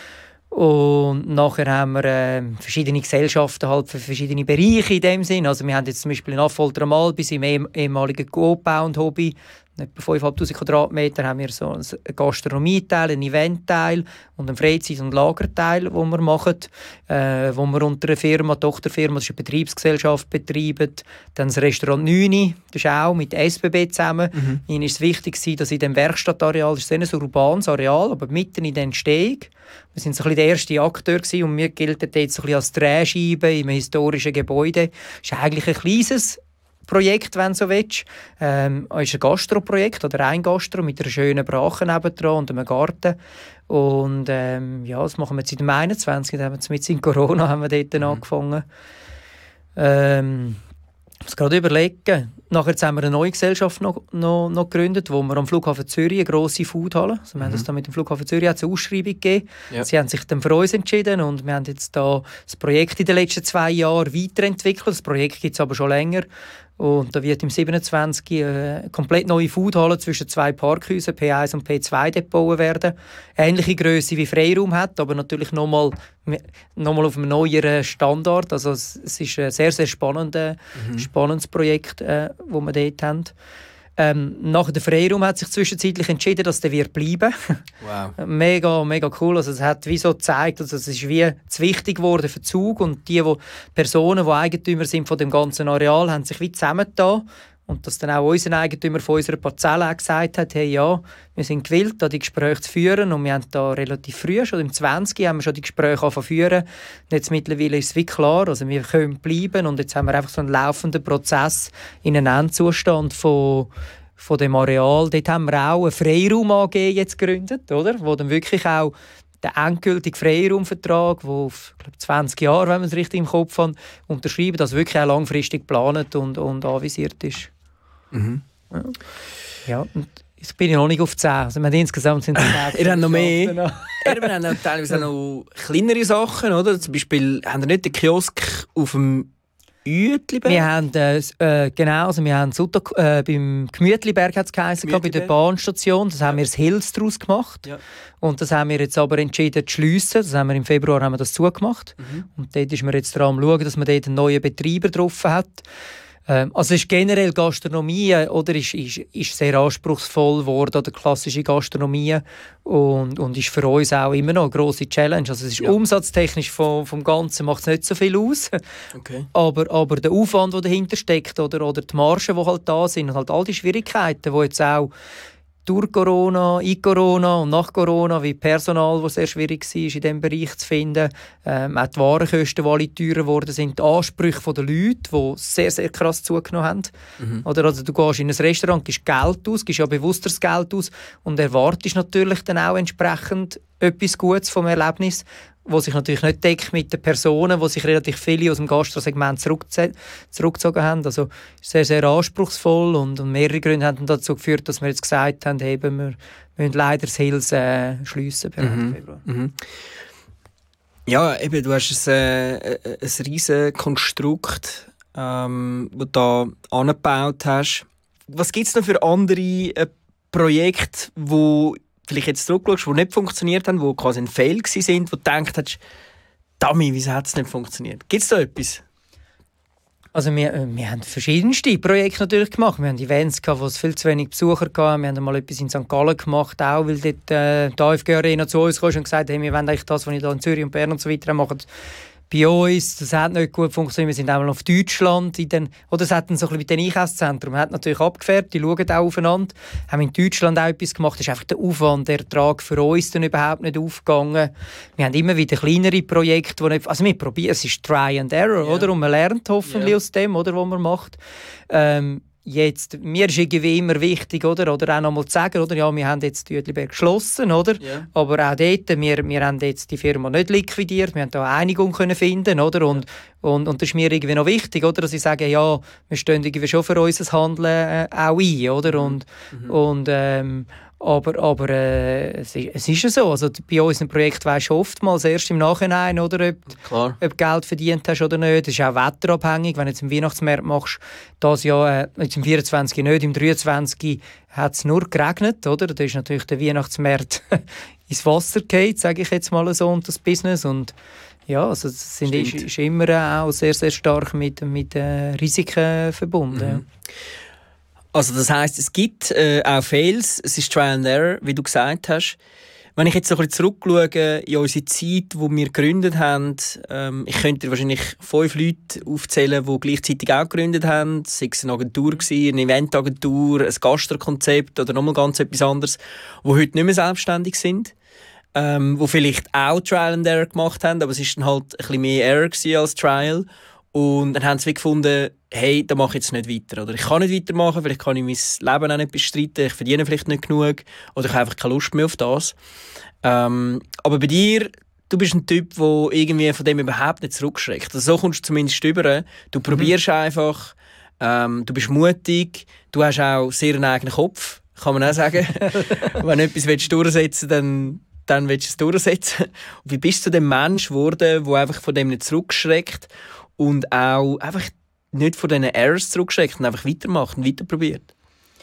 [SPEAKER 2] Und nachher haben wir äh, verschiedene Gesellschaften halt für verschiedene Bereiche in dem Sinn. Also wir haben jetzt zum Beispiel in Affolter am Albis im ehm ehemaligen Coop-Bau und Hobby, etwa fünftausendfünfhundert Quadratmeter, haben wir so einen Gastronomieteil, einen Eventteil und einen Freizeit- und Lagerteil, den wir machen, äh, wo wir unter einer Firma, Tochterfirma, das ist eine Betriebsgesellschaft, betreiben. Dann das Restaurant neun, das ist auch mit S B B zusammen. Mhm. Ihnen ist es wichtig, dass in dem Werkstattareal, das ist ein urbanes Areal, aber mitten in der Entstehung, wir waren so ein bisschen der erste Akteur gewesen, und wir gelten jetzt so ein bisschen als Drehscheibe im historischen Gebäude. Das ist eigentlich ein kleines Projekt, wenn du so willst. Ähm, es ist ein Gastroprojekt oder ein Gastro mit einer schönen Brache nebendran und einem Garten. Und ähm, ja, das machen wir seit dem einundzwanzig. Da haben wir mit in Corona haben wir dort mhm. angefangen. Ähm, ich muss gerade überlegen. Nachher haben wir eine neue Gesellschaft noch, noch, noch gegründet, wo wir am Flughafen Zürich eine grosse Foodhalle. Also wir mhm. haben das dann mit dem Flughafen Zürich eine Ausschreibung gegeben. Ja. Sie haben sich dann für uns entschieden und wir haben jetzt da das Projekt in den letzten zwei Jahren weiterentwickelt. Das Projekt gibt es aber schon länger. Und da wird im siebenundzwanzig eine komplett neue Foodhalle zwischen zwei Parkhäusern, P eins und P zwei, gebaut werden. Ähnliche Grösse wie Freiraum hat, aber natürlich nochmal noch mal auf einem neueren Standard. Also es, es ist ein sehr, sehr spannendes, mhm. spannendes Projekt, äh, das wir dort haben. Ähm, nach dem Freiraum hat sich zwischenzeitlich entschieden, dass der wird bleiben. Wow. mega, mega cool. Also es hat wie so gezeigt, also es ist wie zu wichtig geworden für Zug, und die, die Personen, die Eigentümer sind von dem ganzen Areal, haben sich wie zusammengetan. Und dass dann auch unser Eigentümer von unserer Parzelle auch gesagt hat, hey, ja, wir sind gewillt, da die Gespräche zu führen. Und wir haben da relativ früh, schon im zwanzig, haben wir schon die Gespräche angefangen zu führen. Und jetzt mittlerweile ist es wie klar, also wir können bleiben. Und jetzt haben wir einfach so einen laufenden Prozess in einen Endzustand von, von dem Areal. Dort haben wir auch eine Freiraum A G jetzt gegründet, oder? Wo dann wirklich auch der endgültige Freiraumvertrag, der auf glaub, zwanzig Jahre, wenn man es richtig im Kopf hat, unterschreiben, das wirklich auch langfristig geplant und, und anvisiert ist.
[SPEAKER 3] Mhm.
[SPEAKER 2] Ja. Ja, und Jetzt bin ich noch nicht auf zehn. Also wir haben insgesamt sind es
[SPEAKER 3] Ihr habt noch mehr. Ja, wir haben auch teilweise auch noch kleinere Sachen, oder? Zum Beispiel haben wir nicht den Kiosk auf dem Uetliberg?
[SPEAKER 2] Wir haben, äh, genau, also wir haben Sutter, äh, beim Gemütliberg hat's geheißen, bei der Bahnstation. Das haben wir das Hills daraus gemacht. Ja. Und das haben wir jetzt aber entschieden zu schliessen. Das haben wir im Februar haben wir das zugemacht. Mhm. Und dort ist man jetzt daran am schauen, dass man dort einen neuen Betreiber drauf hat. Ähm, also ist generell Gastronomie oder ist, ist, ist sehr anspruchsvoll geworden, oder klassische Gastronomie, und, und ist für uns auch immer noch eine grosse Challenge. Also es ist ja. umsatztechnisch vom, vom Ganzen macht es nicht so viel aus, okay. aber, aber der Aufwand, der dahinter steckt, oder, oder die Margen, die halt da sind, und halt all die Schwierigkeiten, die jetzt auch durch Corona, in Corona und nach Corona, wie Personal, das sehr schwierig war, in diesem Bereich zu finden. Ähm, auch die Warenkosten, die alle teurer geworden sind. Die Ansprüche der Leute, die sehr, sehr krass zugenommen haben. Mhm. Oder, also du gehst in ein Restaurant, gibst Geld aus, gibst ja bewusster das Geld aus und erwartest natürlich dann auch entsprechend etwas Gutes vom Erlebnis, wo sich natürlich nicht deckt mit den Personen, wo sich relativ viele aus dem Gastrosegment zurückge- zurückgezogen haben. Also sehr, sehr anspruchsvoll, und, und mehrere Gründe haben dazu geführt, dass wir jetzt gesagt haben, hey, wir müssen leider das Hills äh, schliessen per
[SPEAKER 3] mhm.
[SPEAKER 2] Februar.
[SPEAKER 3] Mhm. Ja, eben, du hast ein, äh, ein riesiges Konstrukt, ähm, das du da angebaut hast. Was gibt es noch für andere äh, Projekte, die vielleicht jetzt zurückschaust, die nicht funktioniert haben, die quasi ein Fail waren, wo du gedacht hast, Dummy, wieso hat es nicht funktioniert? Gibt es da etwas?
[SPEAKER 2] Also wir, wir haben verschiedenste Projekte natürlich gemacht. Wir haben Events gehabt, wo es viel zu wenig Besucher gab. Wir haben mal etwas in Sankt Gallen gemacht, auch weil dort äh, die A F G Arena zu uns kam und gesagt hat, hey, wir wollen eigentlich das, was ich da in Zürich und Bern und so weiter machen, bei uns. Das hat nicht gut funktioniert. Wir sind einmal auf Deutschland. In den, oder es hat dann so ein bisschen mit den Einkaufszentren. Man hat natürlich abgefärbt, die schauen auch aufeinander. Haben in Deutschland auch etwas gemacht. Das ist einfach der Aufwand, der Ertrag für uns dann überhaupt nicht aufgegangen. Wir haben immer wieder kleinere Projekte, wo nicht, also wir probieren, es ist Try and Error, yeah. oder? Und man lernt hoffentlich yeah. aus dem, oder, was man macht. Ähm, Jetzt, mir ist irgendwie immer wichtig, oder, oder auch noch mal zu sagen, oder, ja, wir haben jetzt Uetliberg geschlossen, oder? Yeah. Aber auch dort, wir, wir haben jetzt die Firma nicht liquidiert, wir haben da eine Einigung können finden, oder? Und, yeah. und, und das ist mir irgendwie noch wichtig, oder, dass ich sage, ja, wir stehen irgendwie schon für unser Handeln äh, auch ein, oder? Mhm. Und, mhm. und ähm, Aber, aber äh, es, ist, es ist ja so. Also, bei unserem Projekt weisst du oftmals erst im Nachhinein, oder, ob,
[SPEAKER 3] Klar.
[SPEAKER 2] ob du Geld verdient hast oder nicht. Das ist auch wetterabhängig. Wenn du jetzt im Weihnachtsmarkt machst, das Jahr, äh, jetzt im vierundzwanzig nicht, im dreiundzwanzig hat es nur geregnet. Oder? Da ist natürlich der Weihnachtsmarkt ins Wasser gefallen, sage ich jetzt mal so, und das Business. Und ja, also das sind, ist, ist immer auch sehr, sehr stark mit, mit äh, Risiken verbunden. Mhm.
[SPEAKER 3] Also das heisst, es gibt äh, auch Fails, es ist Trial and Error, wie du gesagt hast. Wenn ich jetzt so ein bisschen zurückschaue in unsere Zeit, wo wir gegründet haben, ähm, ich könnte wahrscheinlich fünf Leute aufzählen, die gleichzeitig auch gegründet haben. Sei es eine Agentur gewesen, eine Eventagentur, ein Gastrokonzept oder nochmal ganz etwas anderes, die heute nicht mehr selbstständig sind. Ähm, die vielleicht auch Trial and Error gemacht haben, aber es war dann halt ein bisschen mehr Error als Trial. Und dann haben sie gefunden, hey, da mache ich jetzt nicht weiter. Oder ich kann nicht weitermachen, vielleicht kann ich mein Leben auch nicht bestreiten, ich verdiene vielleicht nicht genug oder ich habe einfach keine Lust mehr auf das. Ähm, aber bei dir, du bist ein Typ, der irgendwie von dem überhaupt nicht zurückschreckt. Also so kommst du zumindest rüber. Du mhm. probierst einfach, ähm, du bist mutig, du hast auch sehr einen eigenen Kopf, kann man auch sagen. Wenn du etwas durchsetzen willst, dann, dann willst du es durchsetzen. Und wie bist du dem Mensch geworden, der einfach von dem nicht zurückschreckt und auch einfach nicht von diesen Errors zurückschreckt und einfach weitermacht und weiterprobiert?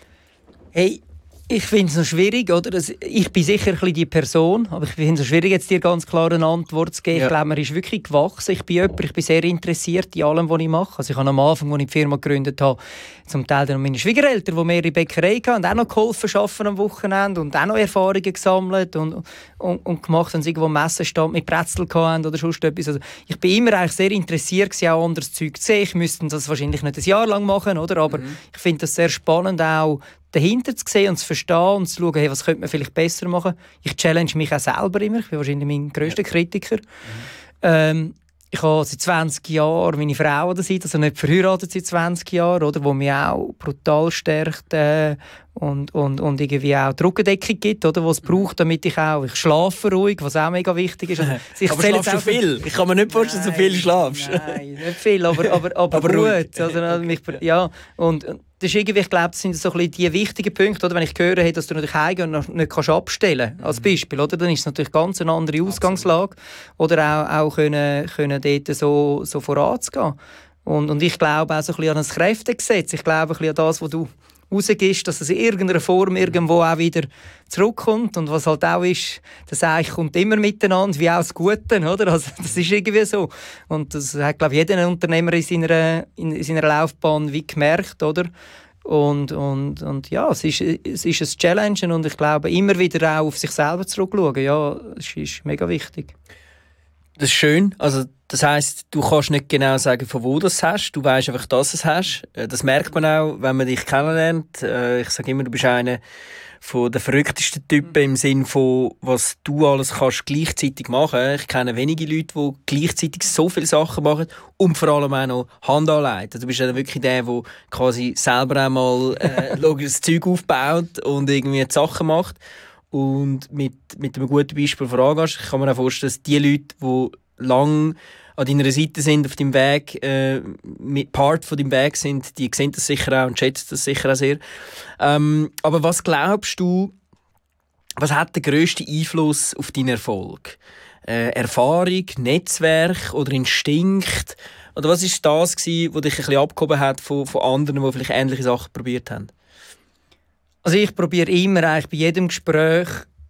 [SPEAKER 2] Hey, ich finde es noch schwierig, oder? Ich bin sicher ein bisschen die Person, aber ich finde es schwierig, jetzt dir ganz klar eine Antwort zu geben. Ja. Ich glaube, man ist wirklich gewachsen. Ich bin jemand, ich bin sehr interessiert in allem, was ich mache. Also ich habe am Anfang, als ich die Firma gegründet habe, zum Teil dann meine Schwiegereltern, die mehrere Bäckerei hatten, und auch noch geholfen arbeiten am Wochenende und auch noch Erfahrungen gesammelt und, und, und gemacht, wenn sie irgendwo Messenstand mit Brezel hatten oder sonst etwas. Also ich bin immer eigentlich sehr interessiert, auch anderes Zeug zu sehen. Ich müsste das wahrscheinlich nicht ein Jahr lang machen, oder? Aber mhm. ich finde das sehr spannend, auch dahinter zu sehen und zu verstehen und zu schauen, hey, was könnte man vielleicht besser machen. Ich challenge mich auch selber immer. Ich bin wahrscheinlich mein grösster ja. Kritiker. Mhm. Ähm, ich habe seit zwanzig Jahren meine Frau an der Seite, also nicht verheiratet seit zwanzig Jahren, oder, wo mich auch brutal stärkt äh, und, und, und irgendwie auch die Rückendeckung gibt, oder, was es braucht, damit ich auch, ich schlafe ruhig, was auch mega wichtig ist. Also,
[SPEAKER 3] ich aber schlafst du viel? Ich kann mir nicht vorstellen, dass du viel schlafst.
[SPEAKER 2] Nein, nicht viel, aber, aber, aber, aber gut. Also, mich, ja, und, das ist irgendwie, ich glaube, das sind so ein bisschen die wichtigen Punkte, oder? Wenn ich höre, hey, dass du natürlich heimgehen und nicht kannst abstellen kannst, als Beispiel, oder? Dann ist es natürlich ganz eine andere Ausgangslage. Oder auch, auch können, können dort so, so voranzugehen. Und, und ich glaube auch so ein bisschen an das Kräftegesetz. Ich glaube ein bisschen an das, was du rausgibst, dass es in irgendeiner Form irgendwo auch wieder zurückkommt. Und was halt auch ist, das eigentlich kommt immer miteinander, wie auch das Gute, oder? Also, das ist irgendwie so. Und das hat, glaube ich, jeder Unternehmer in seiner, in seiner Laufbahn wie gemerkt, oder? Und, und, und ja, es ist, es ist ein Challenge und ich glaube, immer wieder auch auf sich selber zurückschauen. Ja, das ist mega wichtig.
[SPEAKER 3] Das ist schön. Also, das heisst, du kannst nicht genau sagen, von wo du es hast. Du weißt einfach, dass du es hast. Das merkt man auch, wenn man dich kennenlernt. Ich sage immer, du bist einer von den verrücktesten Typen im Sinne von, was du alles kannst gleichzeitig machen. Ich kenne wenige Leute, die gleichzeitig so viele Sachen machen und vor allem auch noch Hand anleiten. Du bist dann wirklich der, der quasi selber einmal äh, logisches Zeug aufbaut und irgendwie die Sachen macht. Und mit, mit einem guten Beispiel vorangehst. Ich kann mir auch vorstellen, dass die Leute, die lang an deiner Seite sind, auf deinem Weg, äh, mit Part von deinem Weg sind, die sehen das sicher auch und schätzen das sicher auch sehr. Ähm, aber was glaubst du, was hat den grössten Einfluss auf deinen Erfolg? Äh, Erfahrung, Netzwerk oder Instinkt? Oder was war das, was dich ein bisschen abgehoben hat von, von anderen, die vielleicht ähnliche Sachen probiert haben?
[SPEAKER 2] Also ich probiere immer eigentlich bei jedem Gespräch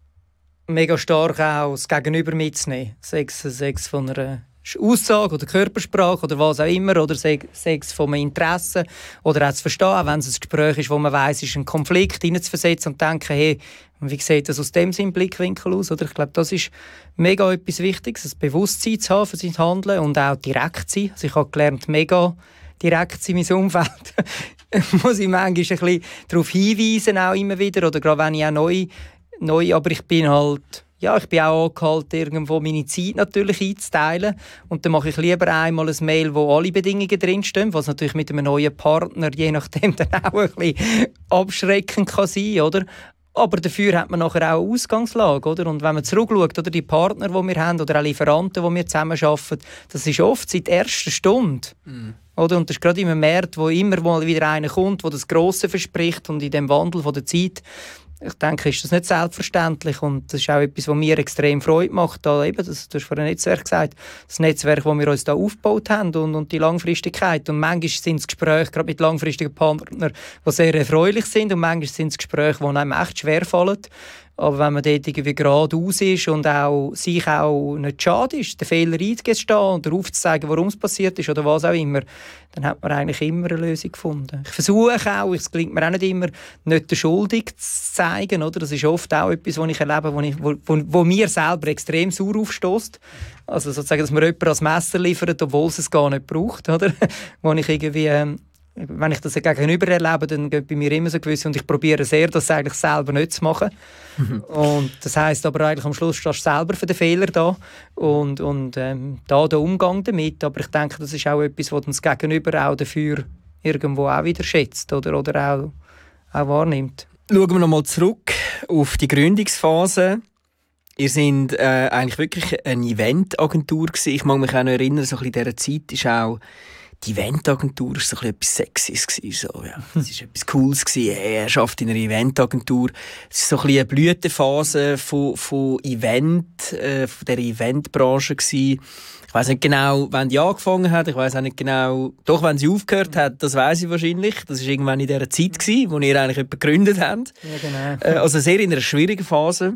[SPEAKER 2] mega stark auch das Gegenüber mitzunehmen. Sei es, sei es von einer Aussage oder Körpersprache oder was auch immer, oder sei, sei es von einem Interesse oder auch zu verstehen, auch wenn es ein Gespräch ist, wo man weiss, es ist ein Konflikt, hineinzuversetzen und denken, hey, wie sieht das aus dem Sinn Blickwinkel aus? Oder ich glaube, das ist mega etwas Wichtiges, ein Bewusstsein zu haben für sein Handeln und auch direkt zu sein. Also ich habe gelernt, mega direkt in meinem Umfeld muss ich manchmal ein bisschen darauf hinweisen, auch immer wieder, oder gerade wenn ich auch neu, neu aber ich bin halt, ja, ich bin auch angehalten, irgendwo meine Zeit natürlich einzuteilen und dann mache ich lieber einmal ein Mail, wo alle Bedingungen drinstehen, was natürlich mit einem neuen Partner je nachdem dann auch ein bisschen abschreckend kann sein, oder? Aber dafür hat man nachher auch eine Ausgangslage, oder? Und wenn man zurückschaut, oder die Partner, die wir haben, oder auch Lieferanten, die wir zusammenarbeiten, das ist oft seit der ersten Stunde. Mm. Oder? Und das ist gerade im Markt, wo immer mal wieder einer kommt, der das Grosse verspricht und in dem Wandel von der Zeit, ich denke, ist das nicht selbstverständlich und das ist auch etwas, was mir extrem Freude macht. Da eben, das, du hast vorhin Netzwerk gesagt, das Netzwerk, das wir uns da aufgebaut haben und, und die Langfristigkeit. Und manchmal sind es Gespräche, gerade mit langfristigen Partnern, die sehr erfreulich sind und manchmal sind es Gespräche, die einem echt schwerfallen. Aber wenn man dort irgendwie geradeaus ist und auch sich auch nicht schade ist, den Fehler einzugestehen oder aufzuzeigen, warum es passiert ist oder was auch immer, dann hat man eigentlich immer eine Lösung gefunden. Ich versuche auch, es gelingt mir auch nicht immer, nicht den Schuldig zu zeigen. Oder? Das ist oft auch etwas, was ich erlebe, wo, ich, wo, wo, wo mir selber extrem sauer aufstößt. Also sozusagen, dass mir jemand als Messer liefert, obwohl es es gar nicht braucht. Oder? Wo ich irgendwie... Ähm, wenn ich das gegenüber erlebe, dann geht bei mir immer so gewisse und ich probiere sehr, das eigentlich selber nicht zu machen. Mhm. Und das heisst aber eigentlich am Schluss stehst du selber für den Fehler da und, und ähm, da der Umgang damit. Aber ich denke, das ist auch etwas, was das Gegenüber auch dafür irgendwo auch wieder schätzt oder, oder auch, auch wahrnimmt.
[SPEAKER 3] Schauen wir nochmal zurück auf die Gründungsphase. Ihr seid äh, eigentlich wirklich eine Eventagentur gewesen. Ich mag mich auch noch erinnern, so ein bisschen in dieser Zeit ist auch die Eventagentur war so etwas Sexys. So, ja. Es war etwas Cooles. Hey, er arbeitet in einer Eventagentur. Es war so ein eine Blütenphase von, von Event, äh, von dieser Eventbranche. Ich weiss nicht genau, wann die angefangen hat. Ich weiss auch nicht genau, doch, wenn sie aufgehört hat, das weiss ich wahrscheinlich. Das war irgendwann in dieser Zeit, gewesen, wo ihr eigentlich jemanden gegründet habt.
[SPEAKER 2] Ja, genau.
[SPEAKER 3] Äh, also sehr in einer schwierigen Phase.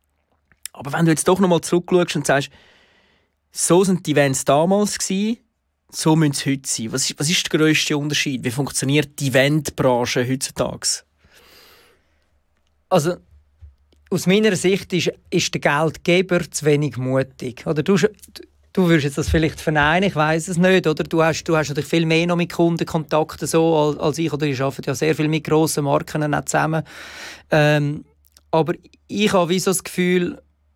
[SPEAKER 3] Aber wenn du jetzt doch nochmal zurückschaust und sagst, so sind die Events damals gewesen, so müssen sie heute sein. Was ist, was ist der grösste Unterschied? Wie funktioniert die Eventbranche heutzutage?
[SPEAKER 2] Also, aus meiner Sicht ist, ist der Geldgeber zu wenig mutig. Oder du, du würdest jetzt das vielleicht verneinen, ich weiss es nicht. Oder? Du, hast, du hast natürlich viel mehr noch mit Kundenkontakten so als, als ich. Oder ich arbeite ja sehr viel mit grossen Marken auch zusammen. Ähm, aber ich habe wie so das Gefühl,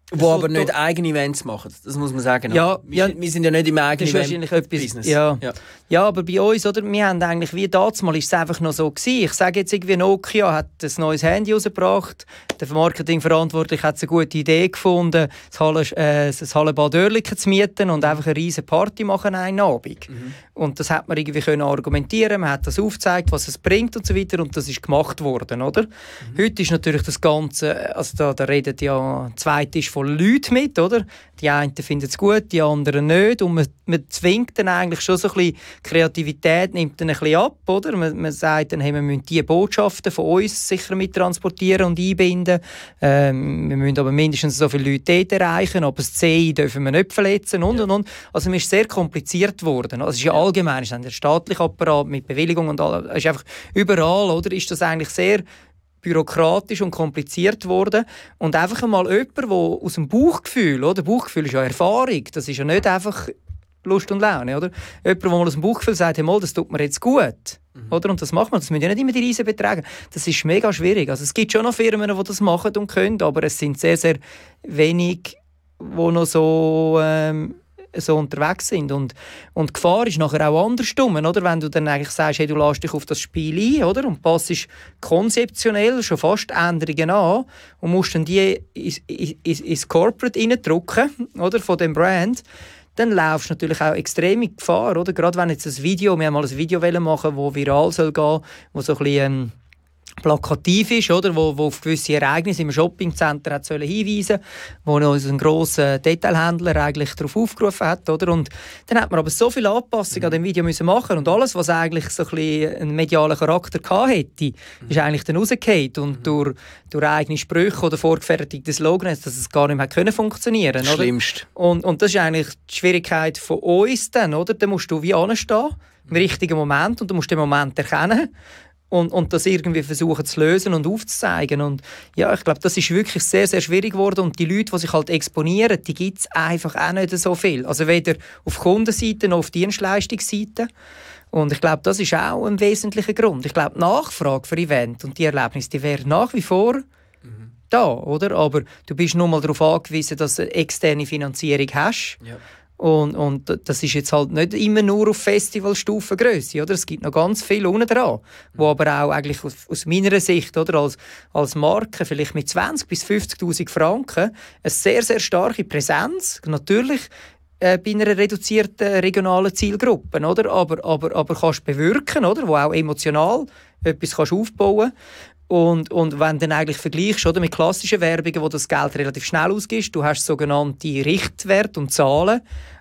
[SPEAKER 3] Wo aber nicht eigene Events machen, das muss man sagen.
[SPEAKER 2] Ja,
[SPEAKER 3] wir,
[SPEAKER 2] ja,
[SPEAKER 3] wir sind ja nicht im eigenen
[SPEAKER 2] Event-Business. Ja. Ja. ja, aber bei uns, oder, wir haben eigentlich wie damals mal ist es einfach noch so gewesen. Ich sage jetzt irgendwie, Nokia hat ein neues Handy rausgebracht, der Marketingverantwortliche hat eine gute Idee gefunden, das, Halle, äh, das Hallenbad Oerlikon zu mieten und einfach eine riesige Party machen einen Abend. Mhm. Und das hat man irgendwie können argumentieren, man hat das aufgezeigt, was es bringt und so weiter und das ist gemacht worden, oder? Mhm. Heute ist natürlich das Ganze, also da, da redet ja zwei Tisch voll Leute mit, oder? Die einen finden es gut, die anderen nicht und man, man zwingt dann eigentlich schon so ein bisschen, Kreativität nimmt dann ein bisschen ab, oder? Man, man sagt dann, hey, wir müssen diese Botschaften von uns sicher mit transportieren und einbinden. Ähm, wir müssen aber mindestens so viele Leute dort erreichen, aber das C I dürfen wir nicht verletzen und, und, und. Also es ist sehr kompliziert geworden. Also es ist ja allgemein, es ist der staatliche Apparat mit Bewilligung und all, es ist einfach überall, oder? Ist das eigentlich sehr bürokratisch und kompliziert worden. Und einfach einmal jemand, der aus dem Bauchgefühl, oder? Bauchgefühl ist ja Erfahrung, das ist ja nicht einfach Lust und Laune, oder? Jemand, der mal aus dem Bauchgefühl sagt, hey, mal, das tut mir jetzt gut, mhm. oder? Und das macht man, das müssen ja nicht immer die riesen Beträge. Das ist mega schwierig. Also es gibt schon noch Firmen, die das machen und können, aber es sind sehr, sehr wenig, die noch so... Ähm, so unterwegs sind. Und, und die Gefahr ist nachher auch andersrum, oder? Wenn du dann eigentlich sagst, hey, du lässt dich auf das Spiel ein, oder? Und passst konzeptionell schon fast Änderungen an und musst dann die ins, ins, ins Corporate reindrücken, oder? Von dem Brand, dann laufst du natürlich auch extreme Gefahr, oder? Gerade wenn jetzt ein Video, wir haben mal ein Video machen, das viral soll gehen, wo so ein bisschen ähm, plakativ ist, oder? Wo, wo auf gewisse Ereignisse im Shoppingcenter hat sollen hinweisen, wo uns ein grosser Detailhändler eigentlich darauf aufgerufen hat, oder? Und dann hat man aber so viele Anpassungen an dem Video müssen machen und alles, was eigentlich so ein bisschen einen medialen Charakter gehabt hätte, ist eigentlich dann rausgefallen und mhm. durch, durch eigene Sprüche oder vorgefertigte Slogans, dass es gar nicht mehr können funktionieren, oder?
[SPEAKER 3] Schlimmst.
[SPEAKER 2] Und, und das ist eigentlich die Schwierigkeit von uns dann, oder? Dann musst du wie anstehen, im richtigen Moment, und du musst den Moment erkennen. Und, und das irgendwie versuchen zu lösen und aufzuzeigen. Und ja, ich glaube, das ist wirklich sehr, sehr schwierig geworden. Und die Leute, die sich halt exponieren, die gibt es einfach auch nicht so viel. Also weder auf Kundenseite noch auf Dienstleistungsseite. Und ich glaube, das ist auch ein wesentlicher Grund. Ich glaube, die Nachfrage für Events und die Erlebnisse, die wäre nach wie vor mhm. da, oder? Aber du bist nur mal darauf angewiesen, dass du eine externe Finanzierung hast. Ja. Und, und das ist jetzt halt nicht immer nur auf Festivalstufengrösse, oder? Es gibt noch ganz viel unten dran, wo aber auch eigentlich aus, aus meiner Sicht, oder, als, als Marke vielleicht mit zwanzig bis fünfzigtausend Franken eine sehr, sehr starke Präsenz, natürlich äh, bei einer reduzierten regionalen Zielgruppe, oder? Aber, aber, aber kannst bewirken, oder? Wo auch emotional etwas kannst aufbauen. Und, und wenn du dann eigentlich vergleichst, oder, mit klassischen Werbungen, wo das Geld relativ schnell ausgibst, du hast sogenannte Richtwerte und Zahlen,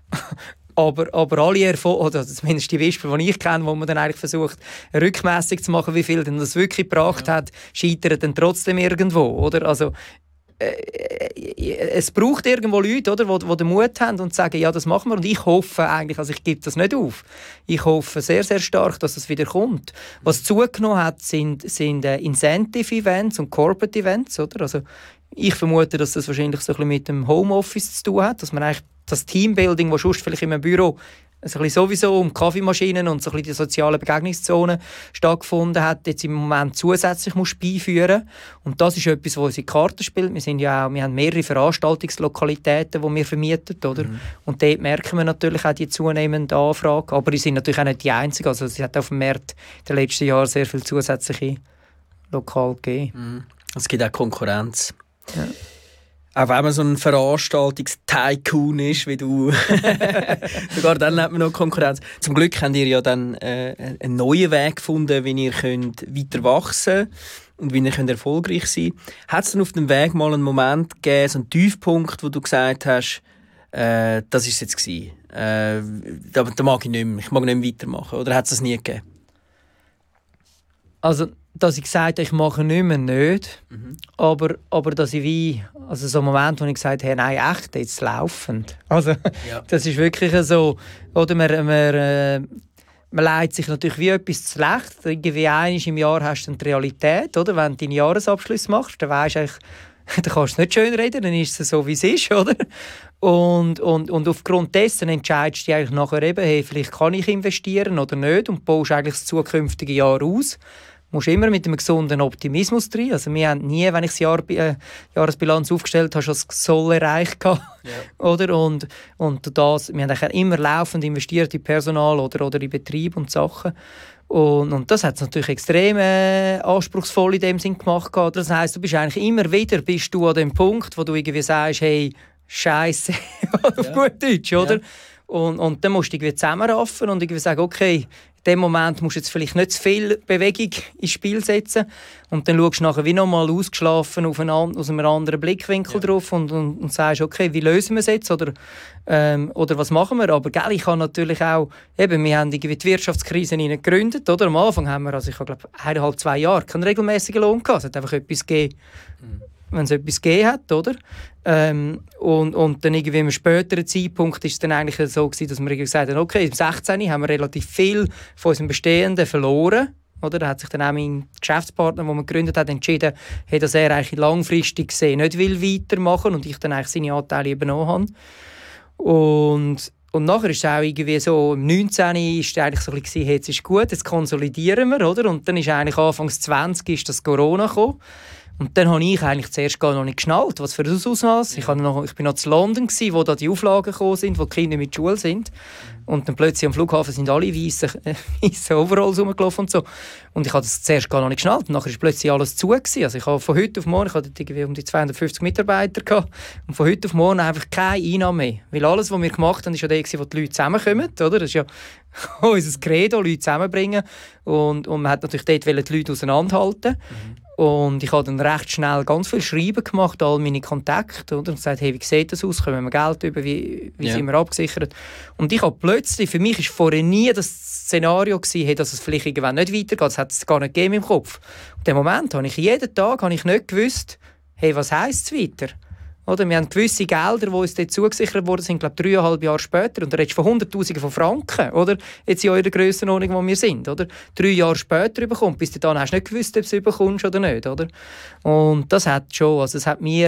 [SPEAKER 2] aber, aber alle Erfolge, oder zumindest die Beispiele, die ich kenne, wo man dann eigentlich versucht, rückmässig zu machen, wie viel denn das wirklich gebracht ja. hat, scheitert dann trotzdem irgendwo, oder? Also, es braucht irgendwo Leute, oder, die, die den Mut haben und sagen, ja, das machen wir. Und ich hoffe eigentlich, also ich gebe das nicht auf, ich hoffe sehr, sehr stark, dass das wieder kommt. Was zugenommen hat, sind, sind äh, Incentive-Events und Corporate-Events. Oder? Also ich vermute, dass das wahrscheinlich so ein bisschen mit dem Homeoffice zu tun hat, dass man eigentlich das Teambuilding, das sonst vielleicht in einem Büro also ein bisschen sowieso um Kaffeemaschinen und so ein bisschen die sozialen Begegnungszonen stattgefunden hat, jetzt im Moment zusätzlich muss beiführen. Und das ist etwas, was unsere Karte spielt. Wir, sind ja auch, wir haben mehrere Veranstaltungslokalitäten, die wir vermieten. Oder? Mhm. Und dort merken wir natürlich auch die zunehmende Anfrage. Aber die sind natürlich auch nicht die einzigen. Also es hat auf dem Markt in den letzten Jahren sehr viele zusätzliche Lokale gegeben.
[SPEAKER 3] Mhm. Es gibt auch Konkurrenz.
[SPEAKER 2] Ja.
[SPEAKER 3] Auch wenn man so ein Veranstaltungs-Tycoon ist, wie du, sogar dann hat man noch Konkurrenz. Zum Glück habt ihr ja dann äh, einen neuen Weg gefunden, wie ihr könnt weiter wachsen und wie ihr könnt erfolgreich sein könnt. Hat es denn auf dem Weg mal einen Moment gegeben, so einen Tiefpunkt, wo du gesagt hast, äh, das war es jetzt gewesen, äh, da, da mag ich nicht mehr, ich mag nicht mehr weitermachen? Oder hat es das nie gegeben?
[SPEAKER 2] Also, dass ich gesagt habe, ich mache nicht mehr, nicht. Mhm. Aber, aber dass ich wie, also so ein Moment, wo ich gesagt habe, nein, echt, jetzt laufend. Also, ja. Das ist wirklich so, oder man, man, äh, man leitet sich natürlich wie etwas zurecht. Irgendwie einmal im Jahr hast du dann die Realität, oder? Wenn du deinen Jahresabschluss machst, dann weisst du eigentlich, dann kannst du nicht schön reden, dann ist es so, wie es ist, oder? Und, und, und aufgrund dessen entscheidest du dich eigentlich nachher eben, hey, vielleicht kann ich investieren oder nicht und baust eigentlich das zukünftige Jahr aus. musst immer mit einem gesunden Optimismus drin. Also wir haben nie, wenn ich die Jahr, äh, Jahresbilanz aufgestellt habe, schon das Soll erreicht gehabt. Ja. Oder? Und, und das, wir haben immer laufend investiert in Personal oder, oder in Betrieb und Sachen. Und, und das hat es natürlich extrem äh, anspruchsvoll in dem Sinn gemacht. Das heisst, du bist eigentlich immer wieder bist du an dem Punkt, wo du irgendwie sagst, hey, Scheiße, auf ja. gut Deutsch, oder? Ja. Und, und dann musst du irgendwie zusammenraffen und irgendwie sagen, okay, in dem Moment musst du jetzt vielleicht nicht zu viel Bewegung ins Spiel setzen und dann schaust du nachher wie nochmal ausgeschlafen auf einen, aus einem anderen Blickwinkel ja. drauf und, und, und sagst, okay, wie lösen wir es jetzt oder, ähm, oder was machen wir? Aber gell, ich habe natürlich auch, eben, wir haben irgendwie die Wirtschaftskrise gegründet, oder? Am Anfang haben wir, also ich habe glaube eineinhalb, zwei Jahre keinen regelmäßigen Lohn gehabt, es hat einfach etwas gegeben, mhm. wenn es etwas gegeben hat, oder? Ähm, und, und dann irgendwie im späteren Zeitpunkt ist es dann eigentlich so gewesen, dass wir gesagt haben, okay, im sechzehn haben wir relativ viel von unserem Bestehenden verloren, oder? Da hat sich dann auch mein Geschäftspartner, den wir gegründet haben, entschieden, hey, dass er eigentlich langfristig gesehen nicht will weitermachen und ich dann eigentlich seine Anteile übernommen habe. Und Und nachher ist es auch irgendwie so, im neunzehn ist eigentlich so ein bisschen, hey, jetzt ist gut, jetzt konsolidieren wir, oder? Und dann ist eigentlich Anfangs zwanzig ist das Corona gekommen. Und dann habe ich eigentlich zuerst gar noch nicht geschnallt, was für ein Ausmaß. Ich, noch, ich bin noch in London, wo da die Auflagen gekommen sind, wo die Kinder mit Schule sind. Und dann plötzlich am Flughafen sind alle weiße, äh, weiße Overalls rumgelaufen und so. Und ich habe das zuerst gar noch nicht geschnallt. Und nachher war plötzlich alles zu gewesen. Also ich habe von heute auf morgen, ich hatte irgendwie um die zweihundertfünfzig Mitarbeiter gehabt, und von heute auf morgen einfach keine Einnahme mehr. Weil alles, was wir gemacht haben, war ja der, wo die Leute zusammenkommen, oder? Das ist ja unser Credo, Leute zusammenbringen. Und, und man hat natürlich dort die Leute auseinanderhalten. Mhm. Und ich habe dann recht schnell ganz viel Schreiben gemacht, all meine Kontakte, oder? Und gesagt, hey, wie sieht das aus? Kommen wir Geld über? Wie, wie yeah. sind wir abgesichert? Und ich habe plötzlich, für mich war vorher nie das Szenario gewesen, hey, dass es vielleicht irgendwann nicht weitergeht. Das hat es gar nicht gegeben im Kopf. Und in dem Moment habe ich jeden Tag habe ich nicht gewusst, hey, was heisst es weiter? Oder? Wir haben gewisse Gelder, die uns dort zugesichert wurden, sind glaube dreieinhalb Jahre später. Und da redest du von Hunderttausenden von Franken, oder? Jetzt in eurer Grössenordnung, wo wir sind. Oder? Drei Jahre später bekommt, bis dann hast du nicht gewusst, ob du es bekommst oder nicht. Oder? Und das hat schon, also es hat mir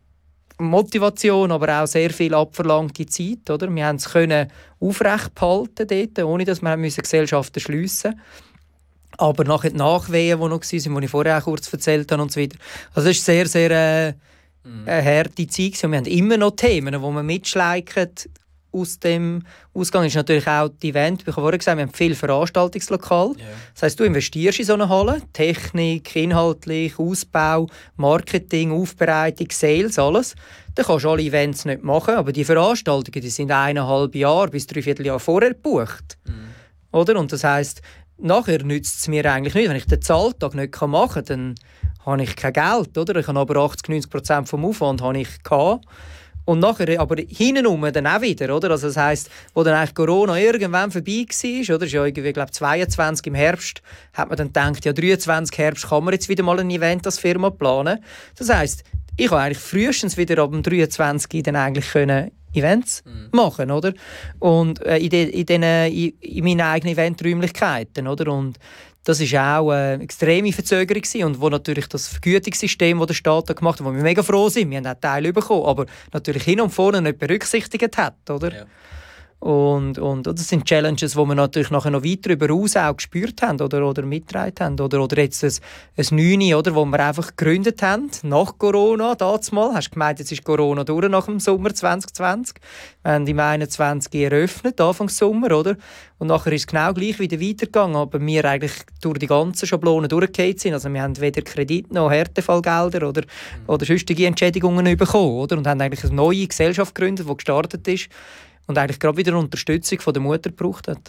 [SPEAKER 2] Motivation, aber auch sehr viel abverlangte Zeit. Oder? Wir haben es können aufrecht behalten dort, ohne dass wir Gesellschaften schliessen mussten. Aber nachher die Nachwehen, die noch waren, die ich vorher auch kurz erzählt habe und so weiter. Also es ist sehr, sehr... Äh, eine harte Zeit. Wir haben immer noch Themen, die wir mitschleichen aus dem Ausgang. Ist natürlich auch die Event. Ich habe vorhin gesagt, wir haben viele Veranstaltungslokale. Yeah. Das heisst, du investierst in so eine Halle. Technik, inhaltlich, Ausbau, Marketing, Aufbereitung, Sales, alles. Dann kannst du alle Events nicht machen, aber die Veranstaltungen die sind eineinhalb Jahre bis dreiviertel Jahre vorher gebucht. Mm. Oder? Und das heisst, nachher nützt es mir eigentlich nicht. Wenn ich den Zahltag nicht machen kann, dann habe ich kein Geld, oder? Ich habe aber achtzig bis neunzig Prozent vom Aufwand habe ich gehabt. Und nachher, aber hintenrum dann auch wieder, oder? Also das heisst, wo dann eigentlich Corona irgendwann vorbei war, oder? Das ist ja irgendwie, glaube ich, zweiundzwanzig im Herbst, hat man dann gedacht, ja, dreiundzwanzig Herbst kann man jetzt wieder mal ein Event als Firma planen. Das heisst, ich habe eigentlich frühestens wieder ab dem dreiundzwanzig dann eigentlich können Events mhm. machen, oder? Und äh, in, de, in, den, in, in meinen eigenen Eventräumlichkeiten, oder? Und das war auch eine extreme Verzögerung und wo natürlich das Vergütungssystem, das der Staat da gemacht hat, wo wir mega froh sind, wir haben auch Teile bekommen, aber natürlich hin und vorne nicht berücksichtigt hat, oder? Ja. Und, und das sind Challenges, die wir natürlich nachher noch weiter darüber hinaus auch gespürt haben oder, oder mitgetragen haben. Oder, oder jetzt ein, ein Neune, oder, wo wir einfach gegründet haben, nach Corona, dazumal. Hast du gemeint, jetzt ist Corona durch nach dem Sommer zwanzig zwanzig. Wir haben im einundzwanzig eröffnet, Anfang Sommer, oder? Und nachher ist es genau gleich wieder weitergegangen, aber wir eigentlich durch die ganzen Schablonen durchgefallen sind. Also wir haben weder Kredit noch Härtefallgelder oder, mhm. oder sonstige Entschädigungen bekommen, oder? Und haben eigentlich eine neue Gesellschaft gegründet, die gestartet ist. Und eigentlich gerade wieder Unterstützung von der Mutter gebraucht hat.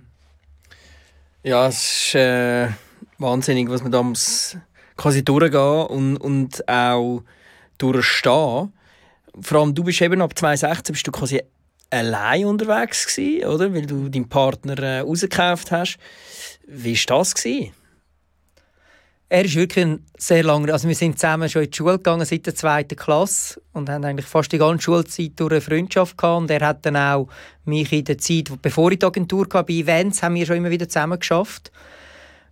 [SPEAKER 3] Ja, es ist äh, wahnsinnig, was man da muss quasi durchgehen und, und auch durchstehen. Vor allem, du bist eben ab zwanzig sechzehn bist du quasi allein unterwegs gewesen, oder? Weil du deinen Partner äh, rausgekauft hast. Wie war das gewesen?
[SPEAKER 2] Er ist wirklich ein sehr lange, also wir sind zusammen schon in die Schule gegangen seit der zweiten Klasse und haben eigentlich fast die ganze Schulzeit durch eine Freundschaft gehabt. Und er hat dann auch mich in der Zeit, bevor ich die Agentur hatte, bei Events, haben wir schon immer wieder zusammen geschafft.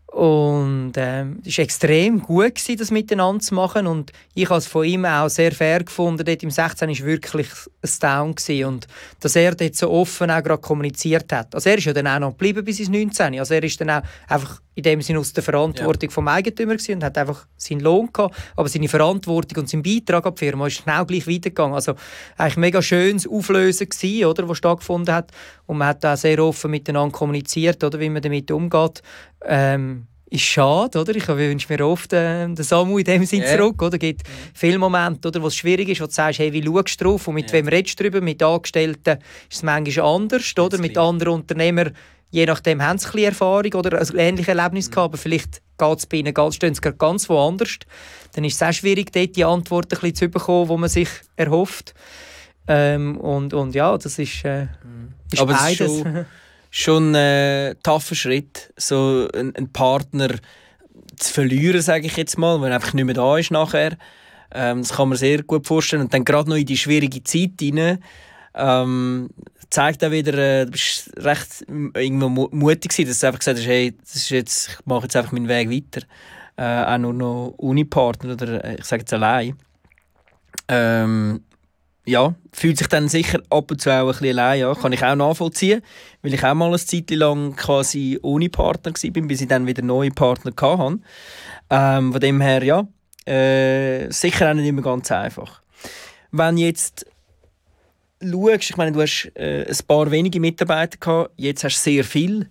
[SPEAKER 2] Und ähm, es war extrem gut, gewesen, das miteinander zu machen. Und ich habe es von ihm auch sehr fair gefunden. Dort im sechzehn war wirklich ein Down gewesen. Und dass er dort so offen auch gerade kommuniziert hat. Also er ist ja dann auch noch geblieben bis ins neunzehn. Also er ist dann auch einfach in dem Sinne aus der Verantwortung ja. vom Eigentümer gewesen und hat einfach seinen Lohn gehabt. Aber seine Verantwortung und sein Beitrag an die Firma ist genau gleich weitergegangen. Also eigentlich ein mega schönes Auflösen gewesen, oder, was stattgefunden hat. Und man hat auch sehr offen miteinander kommuniziert, oder, wie man damit umgeht. Ähm, ist schade, oder? Ich wünsche mir oft äh, den Samu in dem Sinn yeah. zurück. Es gibt mhm. viele Momente, oder, wo es schwierig ist, wo du sagst, hey, wie schaust du drauf und mit yeah. wem redest du drüber? Mit Angestellten ist es manchmal anders, oder? Mit anderen Unternehmern, je nachdem haben sie ein bisschen Erfahrung oder ein ähnliches Erlebnis mhm. gehabt, aber vielleicht geht es bei ihnen ganz, stehen sie ganz woanders. Dann ist es auch schwierig, dort die Antworten ein bisschen zu bekommen, die man sich erhofft. Ähm, und, und ja, das ist, äh, mhm. ist
[SPEAKER 3] aber
[SPEAKER 2] beides.
[SPEAKER 3] Es ist schon schon ein taffer Schritt, so einen, einen Partner zu verlieren, sage ich jetzt mal, wenn er einfach nicht mehr da ist nachher. Ähm, das kann man sehr gut vorstellen. Und dann gerade noch in die schwierige Zeit hinein, ähm, zeigt auch wieder, äh, du bist recht irgendwo mutig gewesen, dass du einfach gesagt hast, hey, das ist jetzt, ich mache jetzt einfach meinen Weg weiter. Äh, auch nur noch Unipartner oder ich sage jetzt allein. Ähm, ja, fühlt sich dann sicher ab und zu auch ein bisschen allein an. Kann ich auch nachvollziehen, weil ich auch mal eine Zeit lang quasi ohne Partner war, bis ich dann wieder neue Partner hatte. Ähm, von dem her, ja, äh, sicher auch nicht immer ganz einfach. Wenn jetzt schaust, ich meine, du hast äh, ein paar wenige Mitarbeiter gehabt, jetzt hast du sehr viel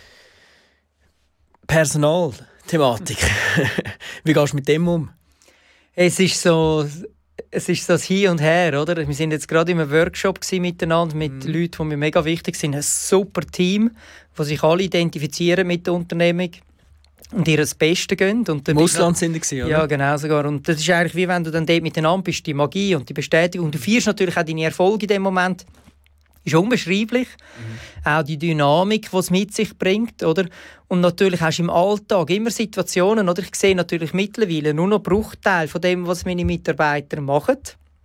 [SPEAKER 3] Personalthematik. Wie gehst du mit dem um?
[SPEAKER 2] Es ist so... Es ist das Hin und Her, oder? Wir sind jetzt gerade in einem Workshop miteinander mit mm. Leuten, die mir mega wichtig sind. Ein super Team, die sich alle identifizieren mit der Unternehmung und ihr das Beste geben. Und
[SPEAKER 3] im Ausland sind sie, oder?
[SPEAKER 2] Ja, genau sogar. Und das ist eigentlich wie wenn du dann dort miteinander bist, die Magie und die Bestätigung. Und du feierst natürlich auch deine Erfolge in dem Moment. Ist unbeschreiblich. Mhm. Auch die Dynamik, die es mit sich bringt, oder? Und natürlich hast du im Alltag immer Situationen, oder? Ich sehe natürlich mittlerweile nur noch Bruchteil von dem, was meine Mitarbeiter machen.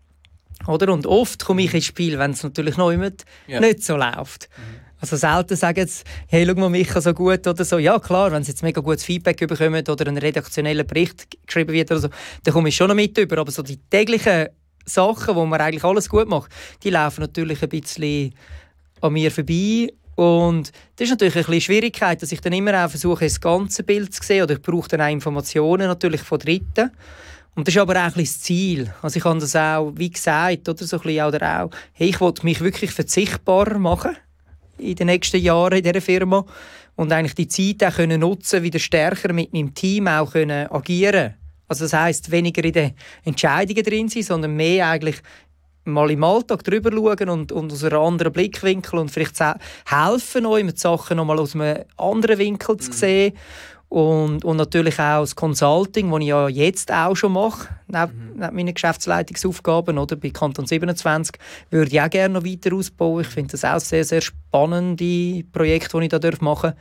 [SPEAKER 2] Oder? Und oft komme ich ins Spiel, wenn es natürlich noch immer ja. nicht so läuft. Mhm. Also selten sagen sie, hey, schau mal, Micha, so gut oder so. Ja, klar, wenn sie jetzt mega gutes Feedback bekommen oder einen redaktionellen Bericht geschrieben wird oder so, dann komme ich schon noch mit über. Aber so die täglichen Sachen, wo man eigentlich alles gut macht, die laufen natürlich ein bisschen an mir vorbei. Und das ist natürlich ein bisschen Schwierigkeit, dass ich dann immer auch versuche, das ganze Bild zu sehen. Oder ich brauche dann auch Informationen natürlich von Dritten. Und das ist aber auch ein bisschen das Ziel. Also ich habe das auch, wie gesagt, oder so ein bisschen oder auch, hey, ich will mich wirklich verzichtbarer machen in den nächsten Jahren in dieser Firma und eigentlich die Zeit auch können nutzen, wieder stärker mit meinem Team auch können agieren. Also das heisst, weniger in den Entscheidungen drin sein, sondern mehr eigentlich mal im Alltag drüber schauen und, und aus einem anderen Blickwinkel und vielleicht helfen euch, die Sachen noch mal aus einem anderen Winkel zu sehen. Und, und natürlich auch das Consulting, das ich ja jetzt auch schon mache, neben, neben meinen Geschäftsleitungsaufgaben, oder? Bei Kanton siebenundzwanzig, würde ich auch gerne noch weiter ausbauen. Ich finde das auch sehr, sehr spannende Projekte, die ich da machen darf.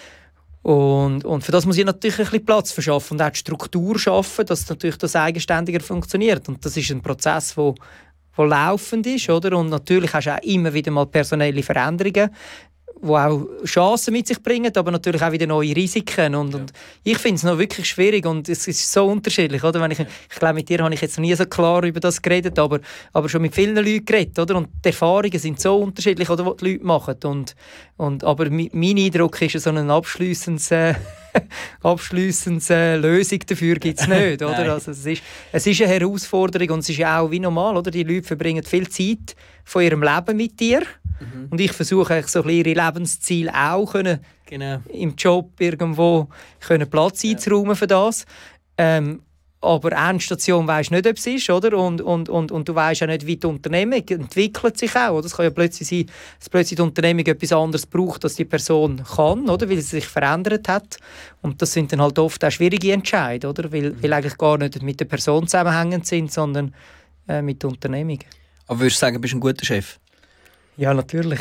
[SPEAKER 2] Und, und für das muss ich natürlich ein bisschen Platz verschaffen und auch die Struktur schaffen, dass natürlich das eigenständiger funktioniert. Und das ist ein Prozess, der, der laufend ist, oder? Und natürlich hast du auch immer wieder mal personelle Veränderungen, die auch Chancen mit sich bringen, aber natürlich auch wieder neue Risiken. Und, ja. und ich finde es noch wirklich schwierig und es ist so unterschiedlich. Oder? Wenn ich, ich glaube, mit dir habe ich jetzt noch nie so klar über das geredet, aber, aber schon mit vielen Leuten geredet. Oder? Und die Erfahrungen sind so unterschiedlich, oder, was die Leute machen. Und, und, aber mein Eindruck ist, so eine abschliessende äh, Lösung dafür gibt es nicht. Oder? Also es, ist, es ist eine Herausforderung und es ist ja auch wie normal. Oder? Die Leute verbringen viel Zeit von ihrem Leben mit dir. Mhm. Und ich versuche so ein bisschen ihre Lebensziele auch können, genau. im Job irgendwo können Platz ja. einzuräumen für das. Ähm, aber Endstation weisst nicht, ob es ist, oder? Und, und, und, und du weisst auch nicht, wie die Unternehmung entwickelt sich auch. Oder? Es kann ja plötzlich sein, dass plötzlich die Unternehmung etwas anderes braucht, als die Person kann, oder? Weil sie sich verändert hat. Und das sind dann halt oft auch schwierige Entscheidungen, oder? Weil, mhm. weil eigentlich gar nicht mit der Person zusammenhängend sind, sondern äh, mit der Unternehmung.
[SPEAKER 3] Aber würdest du sagen, du bist ein guter Chef?
[SPEAKER 2] Ja, natürlich.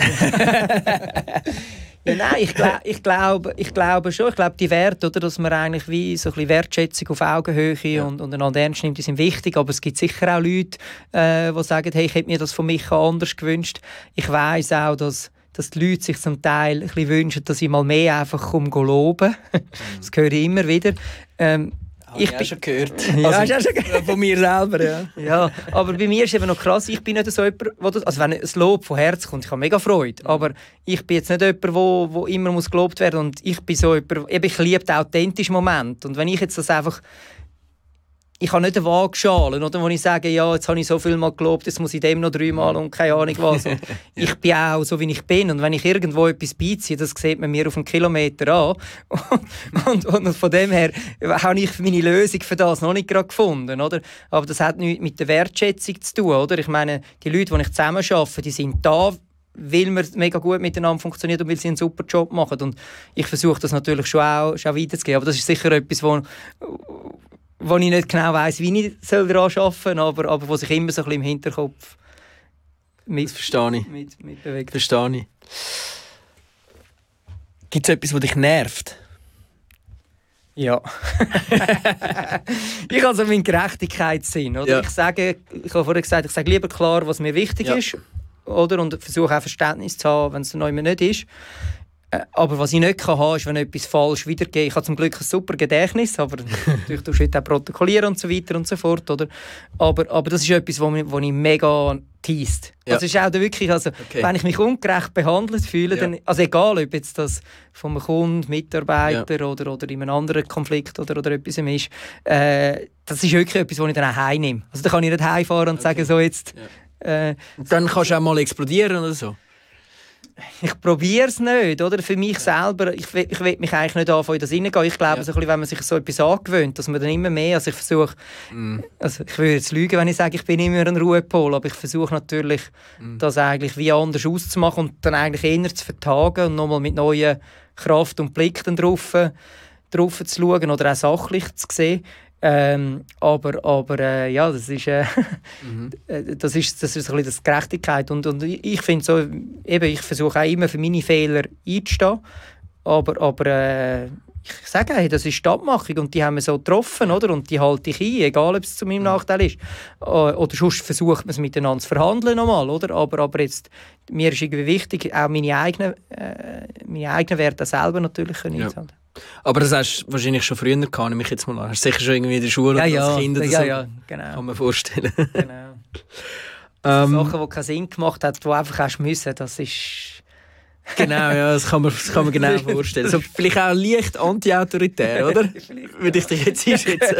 [SPEAKER 2] ja, nein, ich, glaub, ich, glaube, ich glaube schon. Ich glaube, die Werte, oder, dass man eigentlich wie so ein bisschen Wertschätzung auf Augenhöhe ja. und, und einander ernst nimmt, die sind wichtig. Aber es gibt sicher auch Leute, äh, die sagen, hey, ich hätte mir das von Micha anders gewünscht. Ich weiss auch, dass dass die Leute sich zum Teil ein bisschen wünschen, dass ich mal mehr einfach komme loben. Das höre ich immer wieder. Ähm,
[SPEAKER 3] Ich habe schon gehört.
[SPEAKER 2] Ja,
[SPEAKER 3] also,
[SPEAKER 2] hast du auch schon gehört?
[SPEAKER 3] Von mir selber, ja.
[SPEAKER 2] Ja, aber bei mir ist es eben noch krass, ich bin nicht so jemand, wo das, also wenn ein Lob von Herzen kommt, ich habe mega Freude, mhm. aber ich bin jetzt nicht jemand, wo, wo immer muss gelobt werden muss und ich bin so jemand, eben, ich liebe den authentischen Moment und wenn ich jetzt das einfach, ich habe nicht eine Waagschale, oder, wo ich sage, ja, jetzt habe ich so viel mal gelobt, jetzt muss ich dem noch dreimal und keine Ahnung was. Und ja. Ich bin auch so, wie ich bin. Und wenn ich irgendwo etwas beiziehe, das sieht man mir auf einen Kilometer an. Und, und, und von dem her habe ich meine Lösung für das noch nicht gerade gefunden. Oder? Aber das hat nichts mit der Wertschätzung zu tun. Oder? Ich meine, die Leute, die ich zusammen arbeite, die sind da, weil wir mega gut miteinander funktionieren und weil sie einen super Job machen. Und ich versuche das natürlich schon auch, schon auch weiterzugeben. Aber das ist sicher etwas, wo wo ich nicht genau weiss, wie ich daran arbeiten soll, aber, aber wo sich immer so ein bisschen im Hinterkopf mit,
[SPEAKER 3] das verstehe ich.
[SPEAKER 2] Mit, mit bewegt.
[SPEAKER 3] Verstehe ich. Gibt es etwas, das dich nervt?
[SPEAKER 2] Ja. Ich habe so meinen Gerechtigkeitssinn. Oder?
[SPEAKER 3] Ja.
[SPEAKER 2] Ich sage, ich habe vorhin gesagt, ich sage lieber klar, was mir wichtig
[SPEAKER 3] ja. ist,
[SPEAKER 2] oder? Und versuche auch Verständnis zu haben, wenn es noch immer nicht ist. Aber was ich nicht kann haben, ist, wenn etwas falsch wiedergeht. Ich habe zum Glück ein super Gedächtnis, aber natürlich tust du heute auch protokollieren und so weiter und so fort. Oder? Aber, aber das ist etwas, was mich, was mich mega teast.
[SPEAKER 3] Ja.
[SPEAKER 2] Also ist auch wirklich, also,
[SPEAKER 3] okay.
[SPEAKER 2] wenn ich mich ungerecht behandelt fühle, ja. dann, also egal, ob jetzt das von einem Kunden, Mitarbeiter ja. oder, oder in einem anderen Konflikt oder, oder etwas ist, äh, das ist wirklich etwas, was ich dann auch heimnehme. Also da kann ich nicht heimfahren und okay. sagen, so jetzt...
[SPEAKER 3] Ja. Äh, dann kannst du auch mal explodieren oder so?
[SPEAKER 2] Ich probiere es nicht, oder? Für mich selber, ich will, ich will mich eigentlich nicht anfangen, in das hineingehen. Ich glaube, ja. so ein bisschen, wenn man sich so etwas angewöhnt, dass man dann immer mehr, also ich versuche, mm. also ich würde jetzt lügen, wenn ich sage, ich bin immer ein Ruhepol, aber ich versuche natürlich, mm. das eigentlich wie anders auszumachen und dann eigentlich eher zu vertagen und nochmal mit neuen Kraft und Blick dann drauf, drauf zu schauen oder auch sachlich zu sehen. Ähm, aber aber äh, ja, das ist, äh, mhm. das ist das ist ein bisschen das Gerechtigkeit und, und ich finde so, eben, ich versuche auch immer für meine Fehler einzustehen, aber, aber äh, ich sage, hey, das ist Stadtmachung und die haben wir so getroffen, oder? Und die halte ich ein, egal ob es zu meinem mhm. Nachteil ist. Oder sonst versucht man es miteinander zu verhandeln nochmal, oder? Aber, aber jetzt, mir ist irgendwie wichtig, auch meine eigenen, äh, meine eigenen Werte selber natürlich können ja. einzuhalten.
[SPEAKER 3] Aber das hast du wahrscheinlich schon früher gehabt, nehme ich jetzt mal an. Hast du sicher schon irgendwie in der Schule
[SPEAKER 2] ja, ja,
[SPEAKER 3] als Kind oder
[SPEAKER 2] ja,
[SPEAKER 3] so?
[SPEAKER 2] Ja, genau.
[SPEAKER 3] Kann man vorstellen.
[SPEAKER 2] Genau.
[SPEAKER 3] ähm,
[SPEAKER 2] Sachen, die keinen Sinn gemacht haben, die einfach hast müssen, das ist...
[SPEAKER 3] Genau, ja, das kann man, das kann man genau vorstellen. So, vielleicht auch leicht anti-autoritär, oder? Würde ich dich jetzt einschätzen.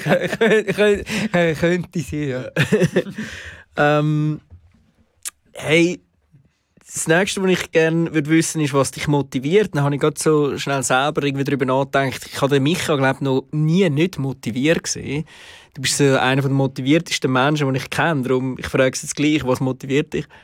[SPEAKER 2] Könnte sein, ja.
[SPEAKER 3] ähm, hey... Das Nächste, was ich gerne wissen würde, ist, was dich motiviert. Dann habe ich gerade so schnell selber irgendwie darüber nachgedacht. Ich habe den Micha, glaube ich, noch nie nicht motiviert gesehen. Du bist so einer der motiviertesten Menschen, die ich kenne. Darum, ich frage es jetzt gleich, was motiviert dich?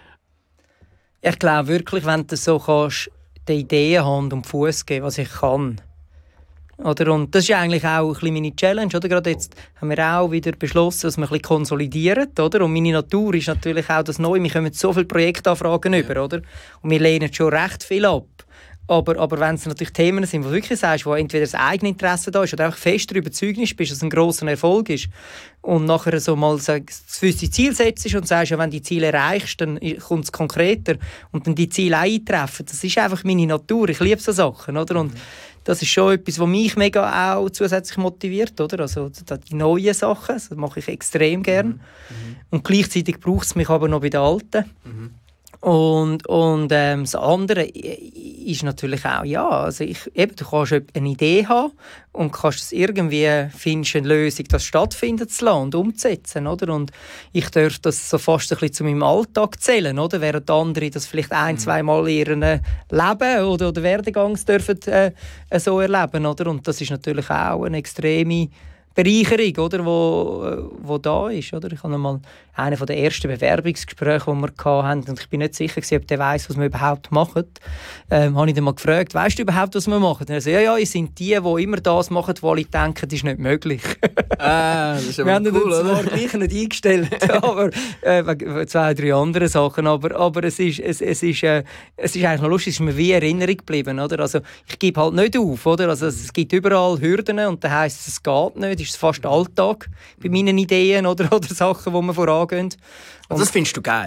[SPEAKER 2] Ich glaube wirklich, wenn du so kannst, die Ideen Hand und Fuß geben, was ich kann. Oder? Und das ist eigentlich auch ein bisschen meine Challenge. Oder? Gerade jetzt haben wir auch wieder beschlossen, dass wir ein bisschen konsolidieren. Oder? Und meine Natur ist natürlich auch das Neue. Wir kommen so viele Projektanfragen ja. über. Oder? Und wir lehnen schon recht viel ab. Aber, aber wenn es natürlich Themen sind, wo du wirklich sagst, wo entweder das eigene Interesse da ist oder einfach fest darüber überzeugt bist, dass es ein grosser Erfolg ist und nachher so mal das gewisse Ziel setzt und sagst, ja, wenn du die Ziele erreichst, dann kommt es konkreter und dann die Ziele eintreffen. Das ist einfach meine Natur. Ich liebe so Sachen. Oder? Und das ist schon etwas, was mich mega auch zusätzlich motiviert. Oder? Also die neuen Sachen, das mache ich extrem gern. Mhm. Und gleichzeitig braucht es mich aber noch bei den Alten. Mhm. Und, und ähm, das andere ist natürlich auch, ja, also ich, eben, du kannst eine Idee haben und kannst es irgendwie, findest eine Lösung, das stattfinden zu lassen und umzusetzen, oder? Und ich darf das so fast ein bisschen zu meinem Alltag zählen, oder? Während andere das vielleicht ein-, mhm. zweimal in ihrem Leben oder, oder Werdegangs dürfen äh, so erleben, oder? Und das ist natürlich auch eine extreme Bereicherung, oder, wo, wo da ist. Oder? Ich habe mal einen der ersten Bewerbungsgespräche, die wir hatten, und ich bin nicht sicher, ob der weiss, was wir überhaupt machen. Ähm, habe ich dann mal gefragt, weisst du überhaupt, was wir machen? Und er sagt, ja, ja, ich sind die, die immer das machen, wo alle denken, das ist nicht möglich.
[SPEAKER 3] Ah, das ist aber
[SPEAKER 2] wir haben
[SPEAKER 3] cool,
[SPEAKER 2] uns zwar
[SPEAKER 3] oder?
[SPEAKER 2] gleich nicht eingestellt, aber äh, zwei, drei andere Sachen, aber, aber es, ist, es, es, ist, äh, es ist eigentlich noch lustig, es ist mir wie Erinnerung geblieben. Oder? Also, ich gebe halt nicht auf. Oder? Also, es gibt überall Hürden und dann heisst es, es geht nicht, es ist fast Alltag bei meinen Ideen oder, oder Sachen, die man vorangehen.
[SPEAKER 3] Also das findest du geil?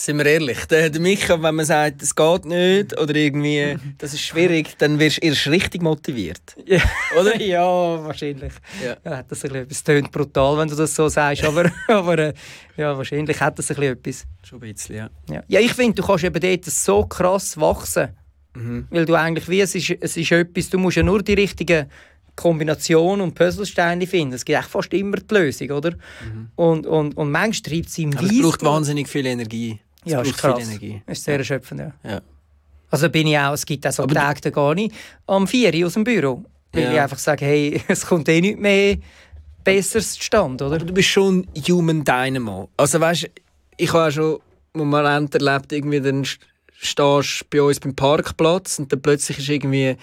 [SPEAKER 3] Sind wir ehrlich, der, der Micha, wenn man sagt, es geht nicht oder irgendwie, das ist schwierig, dann wirst du erst richtig motiviert.
[SPEAKER 2] Ja.
[SPEAKER 3] Oder?
[SPEAKER 2] Ja, wahrscheinlich.
[SPEAKER 3] Ja.
[SPEAKER 2] Ja, hat das ein bisschen etwas. Tönt brutal, wenn du das so sagst, aber, aber äh, ja, wahrscheinlich hat das ein bisschen etwas.
[SPEAKER 3] Schon ein bisschen, ja.
[SPEAKER 2] Ja, ja ich finde, du kannst eben dort so krass wachsen.
[SPEAKER 3] Mhm.
[SPEAKER 2] Weil du eigentlich wie, es ist, es ist etwas, du musst ja nur die richtigen Kombination und Puzzlesteine finden. Es gibt echt fast immer die Lösung, oder? Mhm. Und, und, und manchmal treibt es im
[SPEAKER 3] Aber es braucht wahnsinnig viel Energie. Es
[SPEAKER 2] ja,
[SPEAKER 3] braucht
[SPEAKER 2] ist krass.
[SPEAKER 3] viel Energie.
[SPEAKER 2] Es ist sehr
[SPEAKER 3] ja.
[SPEAKER 2] erschöpfend, ja.
[SPEAKER 3] ja.
[SPEAKER 2] Also bin ich auch, es gibt auch so
[SPEAKER 3] Aber
[SPEAKER 2] Tage, da gehe ich am vier Uhr aus dem Büro. Weil
[SPEAKER 3] ja.
[SPEAKER 2] ich einfach sage, hey, es kommt eh nicht mehr Besseres zustande, oder?
[SPEAKER 3] Aber du bist schon Human Dynamo. Also weißt, ich habe auch schon Momente erlebt, irgendwie dann stehst du bei uns beim Parkplatz und dann plötzlich ist irgendwie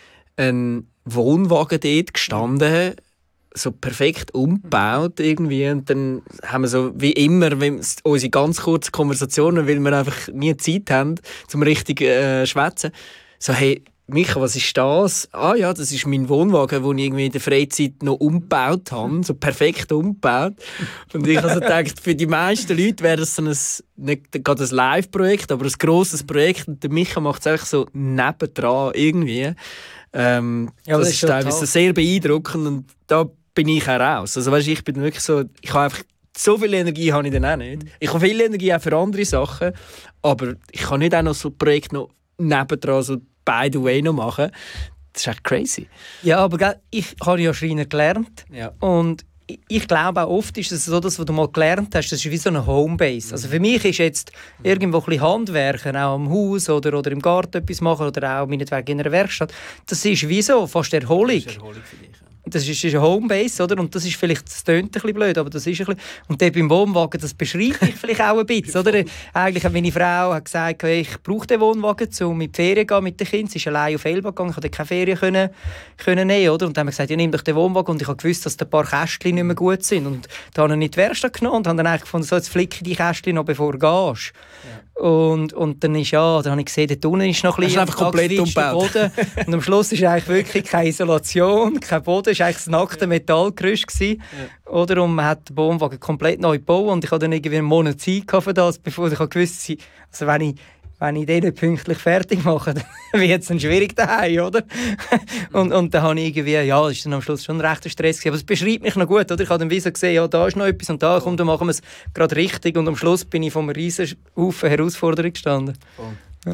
[SPEAKER 3] ein Wohnwagen dort gestanden, so perfekt umgebaut irgendwie. Und dann haben wir so, wie immer, wenn unsere ganz kurzen Konversationen, weil wir einfach nie Zeit haben, zum richtig äh, schwätzen, so, hey, Micha, was ist das? Ah ja, das ist mein Wohnwagen, den ich irgendwie in der Freizeit noch umgebaut habe, so perfekt umgebaut. Und ich habe so gedacht, für die meisten Leute wäre das so ein, nicht gerade ein Live-Projekt, aber ein grosses Projekt. Und der Micha macht es einfach so nebendran irgendwie. Ähm, ja, das, das ist teilweise so sehr beeindruckend und da bin ich auch raus. Also weißt, ich bin wirklich so, ich habe einfach so viel Energie habe ich dann auch nicht. Ich habe viel Energie auch für andere Sachen, aber ich kann nicht auch noch so ein Projekt noch nebendran so by the way noch machen. Das ist echt crazy.
[SPEAKER 2] Ja, aber ich habe ja Schreiner gelernt.
[SPEAKER 3] Ja.
[SPEAKER 2] Und ich, ich glaube auch oft ist es so, dass was du mal gelernt hast, das ist wie so eine Homebase. Mhm. Also für mich ist jetzt irgendwo ein bisschen Handwerken, auch am Haus oder, oder im Garten etwas machen oder auch meinetwegen in einer Werkstatt, das ist wie so fast Erholung. Das ist Erholung für dich. Das ist, ist eine Homebase, oder? Und das ist vielleicht, das tönt ein bisschen blöd, aber das ist ein bisschen... Und dort beim Wohnwagen, das beschreibt mich vielleicht auch ein bisschen, oder? Eigentlich hat meine Frau hat gesagt, ich brauche den Wohnwagen, um in die Ferien zu gehen mit den Kindern. Sie ist allein auf Elba gegangen, ich konnte keine Ferien können, können nehmen, oder? Und dann haben wir gesagt, ja, nimm doch den Wohnwagen. Und ich habe gewusst, dass ein paar Kästchen nicht mehr gut sind. Und da habe ich nicht die Werkstatt genommen und habe dann eigentlich gefunden, so, jetzt flicke die Kästchen noch, bevor du gehst. Ja. Und, und dann ist ja, dann habe ich gesehen, der unten ist noch ein bisschen
[SPEAKER 3] einfach komplett umgebaut.
[SPEAKER 2] Boden. Und am Schluss ist eigentlich wirklich keine Isolation, kein Boden, es war eigentlich das nackte Metallgerüst. Ja. Oder? Und man hat den Wohnwagen komplett neu gebaut und ich hatte dann irgendwie einen Monat Zeit für das, bevor ich gewusst also wenn ich wenn ich den nicht pünktlich fertig mache, dann wird es dann schwierig daheim, oder? und, und dann habe ich irgendwie, ja, das war dann am Schluss schon ein rechter Stress gewesen, aber es beschreibt mich noch gut, oder? Ich habe dann wie so gesehen, ja, da ist noch etwas und da, komm, dann machen wir es gerade richtig und am Schluss bin ich von einem riesen Haufen Herausforderungen gestanden.
[SPEAKER 3] Oh.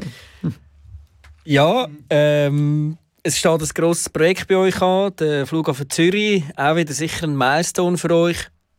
[SPEAKER 3] Ja, ähm, es steht ein grosses Projekt bei euch an, der Flughafen Zürich, auch wieder sicher ein Milestone für euch.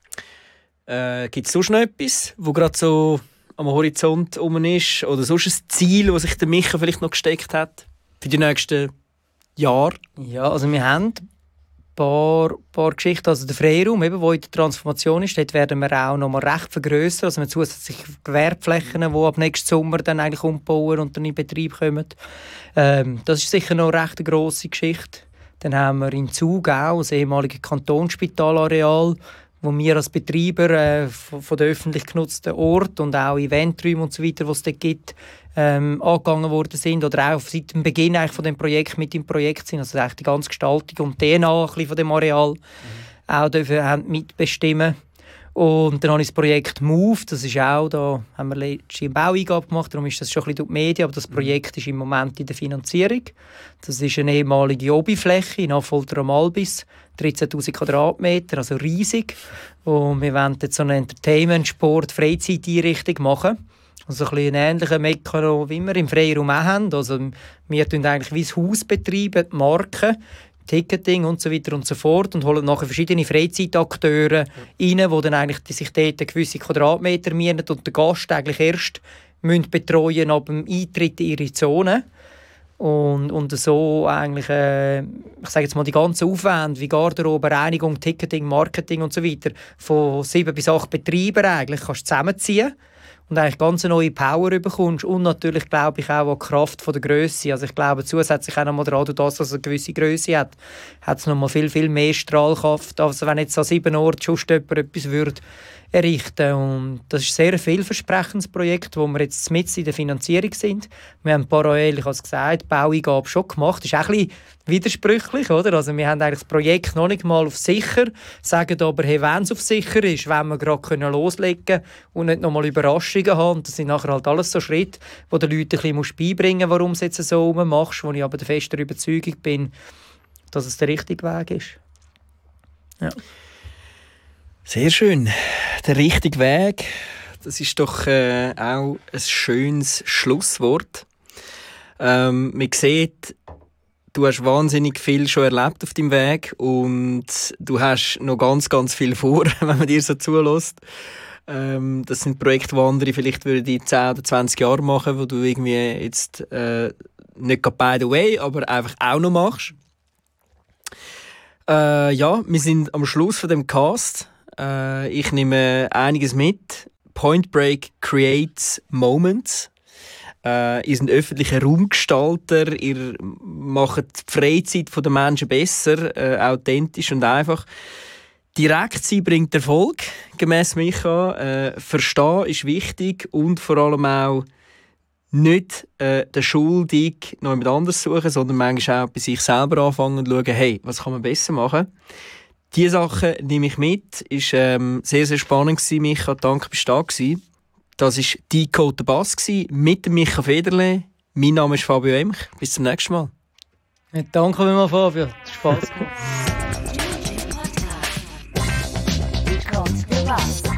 [SPEAKER 3] Äh, Gibt es sonst noch etwas, wo gerade so am Horizont herum ist? Oder sonst ein Ziel, das sich der Micha vielleicht noch gesteckt hat für die nächsten Jahre?
[SPEAKER 2] Ja, also wir haben ein paar, paar Geschichten. Also der Freiraum, eben, wo in der Transformation ist, dort werden wir auch noch mal recht vergrössern. Also wir haben zusätzliche Gewerbeflächen, die ab nächsten Sommer dann eigentlich umbauen und dann in Betrieb kommen. Ähm, das ist sicher noch eine recht grosse Geschichte. Dann haben wir in Zug auch das ehemalige Kantonsspitalareal, wo wir als Betreiber äh, von, von den öffentlich genutzten Orten und auch Eventräumen und so weiter, was es dort gibt, ähm, angegangen worden sind oder auch seit dem Beginn eigentlich von dem Projekt mit im Projekt sind, also eigentlich die ganze Gestaltung und D N A ein bisschen von dem Areal mhm. auch dürfen haben mitbestimmen. Und dann habe ich das Projekt Move, das ist auch, da haben wir letztens eine Baueingabe gemacht, darum ist das schon ein bisschen durch die Medien, aber das Projekt ist im Moment in der Finanzierung. Das ist eine ehemalige Obi-Fläche in Affolter am Albis, dreizehntausend Quadratmeter, also riesig. Und wir wollen jetzt so eine Entertainment-, Sport-, Freizeiteinrichtung machen. Also ein bisschen einen ähnlichen Mechanismus, wie wir im Freiraum auch haben. Also wir betreiben eigentlich wie das Haus betreiben, die Marken, Ticketing und so weiter und so fort und holen nachher verschiedene Freizeitakteure ja. rein, die dann eigentlich die sich dort gewisse Quadratmeter mieten und den Gast eigentlich erst müssen betreuen ab dem Eintritt in ihre Zone. Und, und so eigentlich, äh, ich sage jetzt mal, die ganzen Aufwände wie Garderobe, Reinigung, Ticketing, Marketing und so weiter von sieben bis acht Betreibern eigentlich kannst du zusammenziehen und eigentlich ganz eine neue Power bekommst und natürlich glaube ich auch an die Kraft von der Grösse. Also ich glaube zusätzlich auch nochmal daran, dass es eine gewisse Grösse hat, hat es nochmal viel, viel mehr Strahlkraft, als wenn jetzt an sieben Orten schon jemand etwas würde errichten. Und das ist ein sehr vielversprechendes Projekt, wo wir jetzt mitten in der Finanzierung sind. Wir haben parallel, ich habe es gesagt, Baueingabe schon gemacht. Das ist auch ein bisschen widersprüchlich, oder? Also wir haben eigentlich das Projekt noch nicht mal auf sicher, sagen aber, hey, wenn es auf sicher ist, wenn wir gerade loslegen können und nicht nochmal Überraschungen haben. Und das sind nachher halt alles so Schritte, wo den Leuten ein bisschen beibringen musst, warum du es jetzt so machst, wo ich aber der festen Überzeugung bin, dass es der richtige Weg ist. Ja.
[SPEAKER 3] Sehr schön. Der richtige Weg, das ist doch äh, auch ein schönes Schlusswort. Ähm, man sieht, du hast wahnsinnig viel schon erlebt auf deinem Weg und du hast noch ganz, ganz viel vor, wenn man dir so zulässt. Ähm, das sind Projekte, die andere vielleicht würden in zehn oder zwanzig Jahren machen, wo du irgendwie jetzt äh, nicht by the way, aber einfach auch noch machst. Äh, ja, wir sind am Schluss von dem Cast. Äh, ich nehme einiges mit. Point Break creates moments. Äh, ihr seid öffentliche Raumgestalter, ihr macht die Freizeit der Menschen besser, äh, authentisch und einfach. Direkt sein bringt Erfolg, gemäss Micha. Äh, verstehen ist wichtig und vor allem auch nicht äh, den Schuldig noch jemand anderes suchen, sondern manchmal auch bei sich selber anfangen und schauen, hey, was kann man besser machen. Diese Sachen nehme ich mit. Es war ähm, sehr, sehr spannend gewesen, Micha. Danke, bist du da gewesen. Das war Decode the Bass mit dem Micha Federle. Mein Name ist Fabio Emch. Bis zum nächsten Mal.
[SPEAKER 2] Ja, danke vielmals, Fabio. Es hat Spass gemacht.
[SPEAKER 1] Decode the Bass.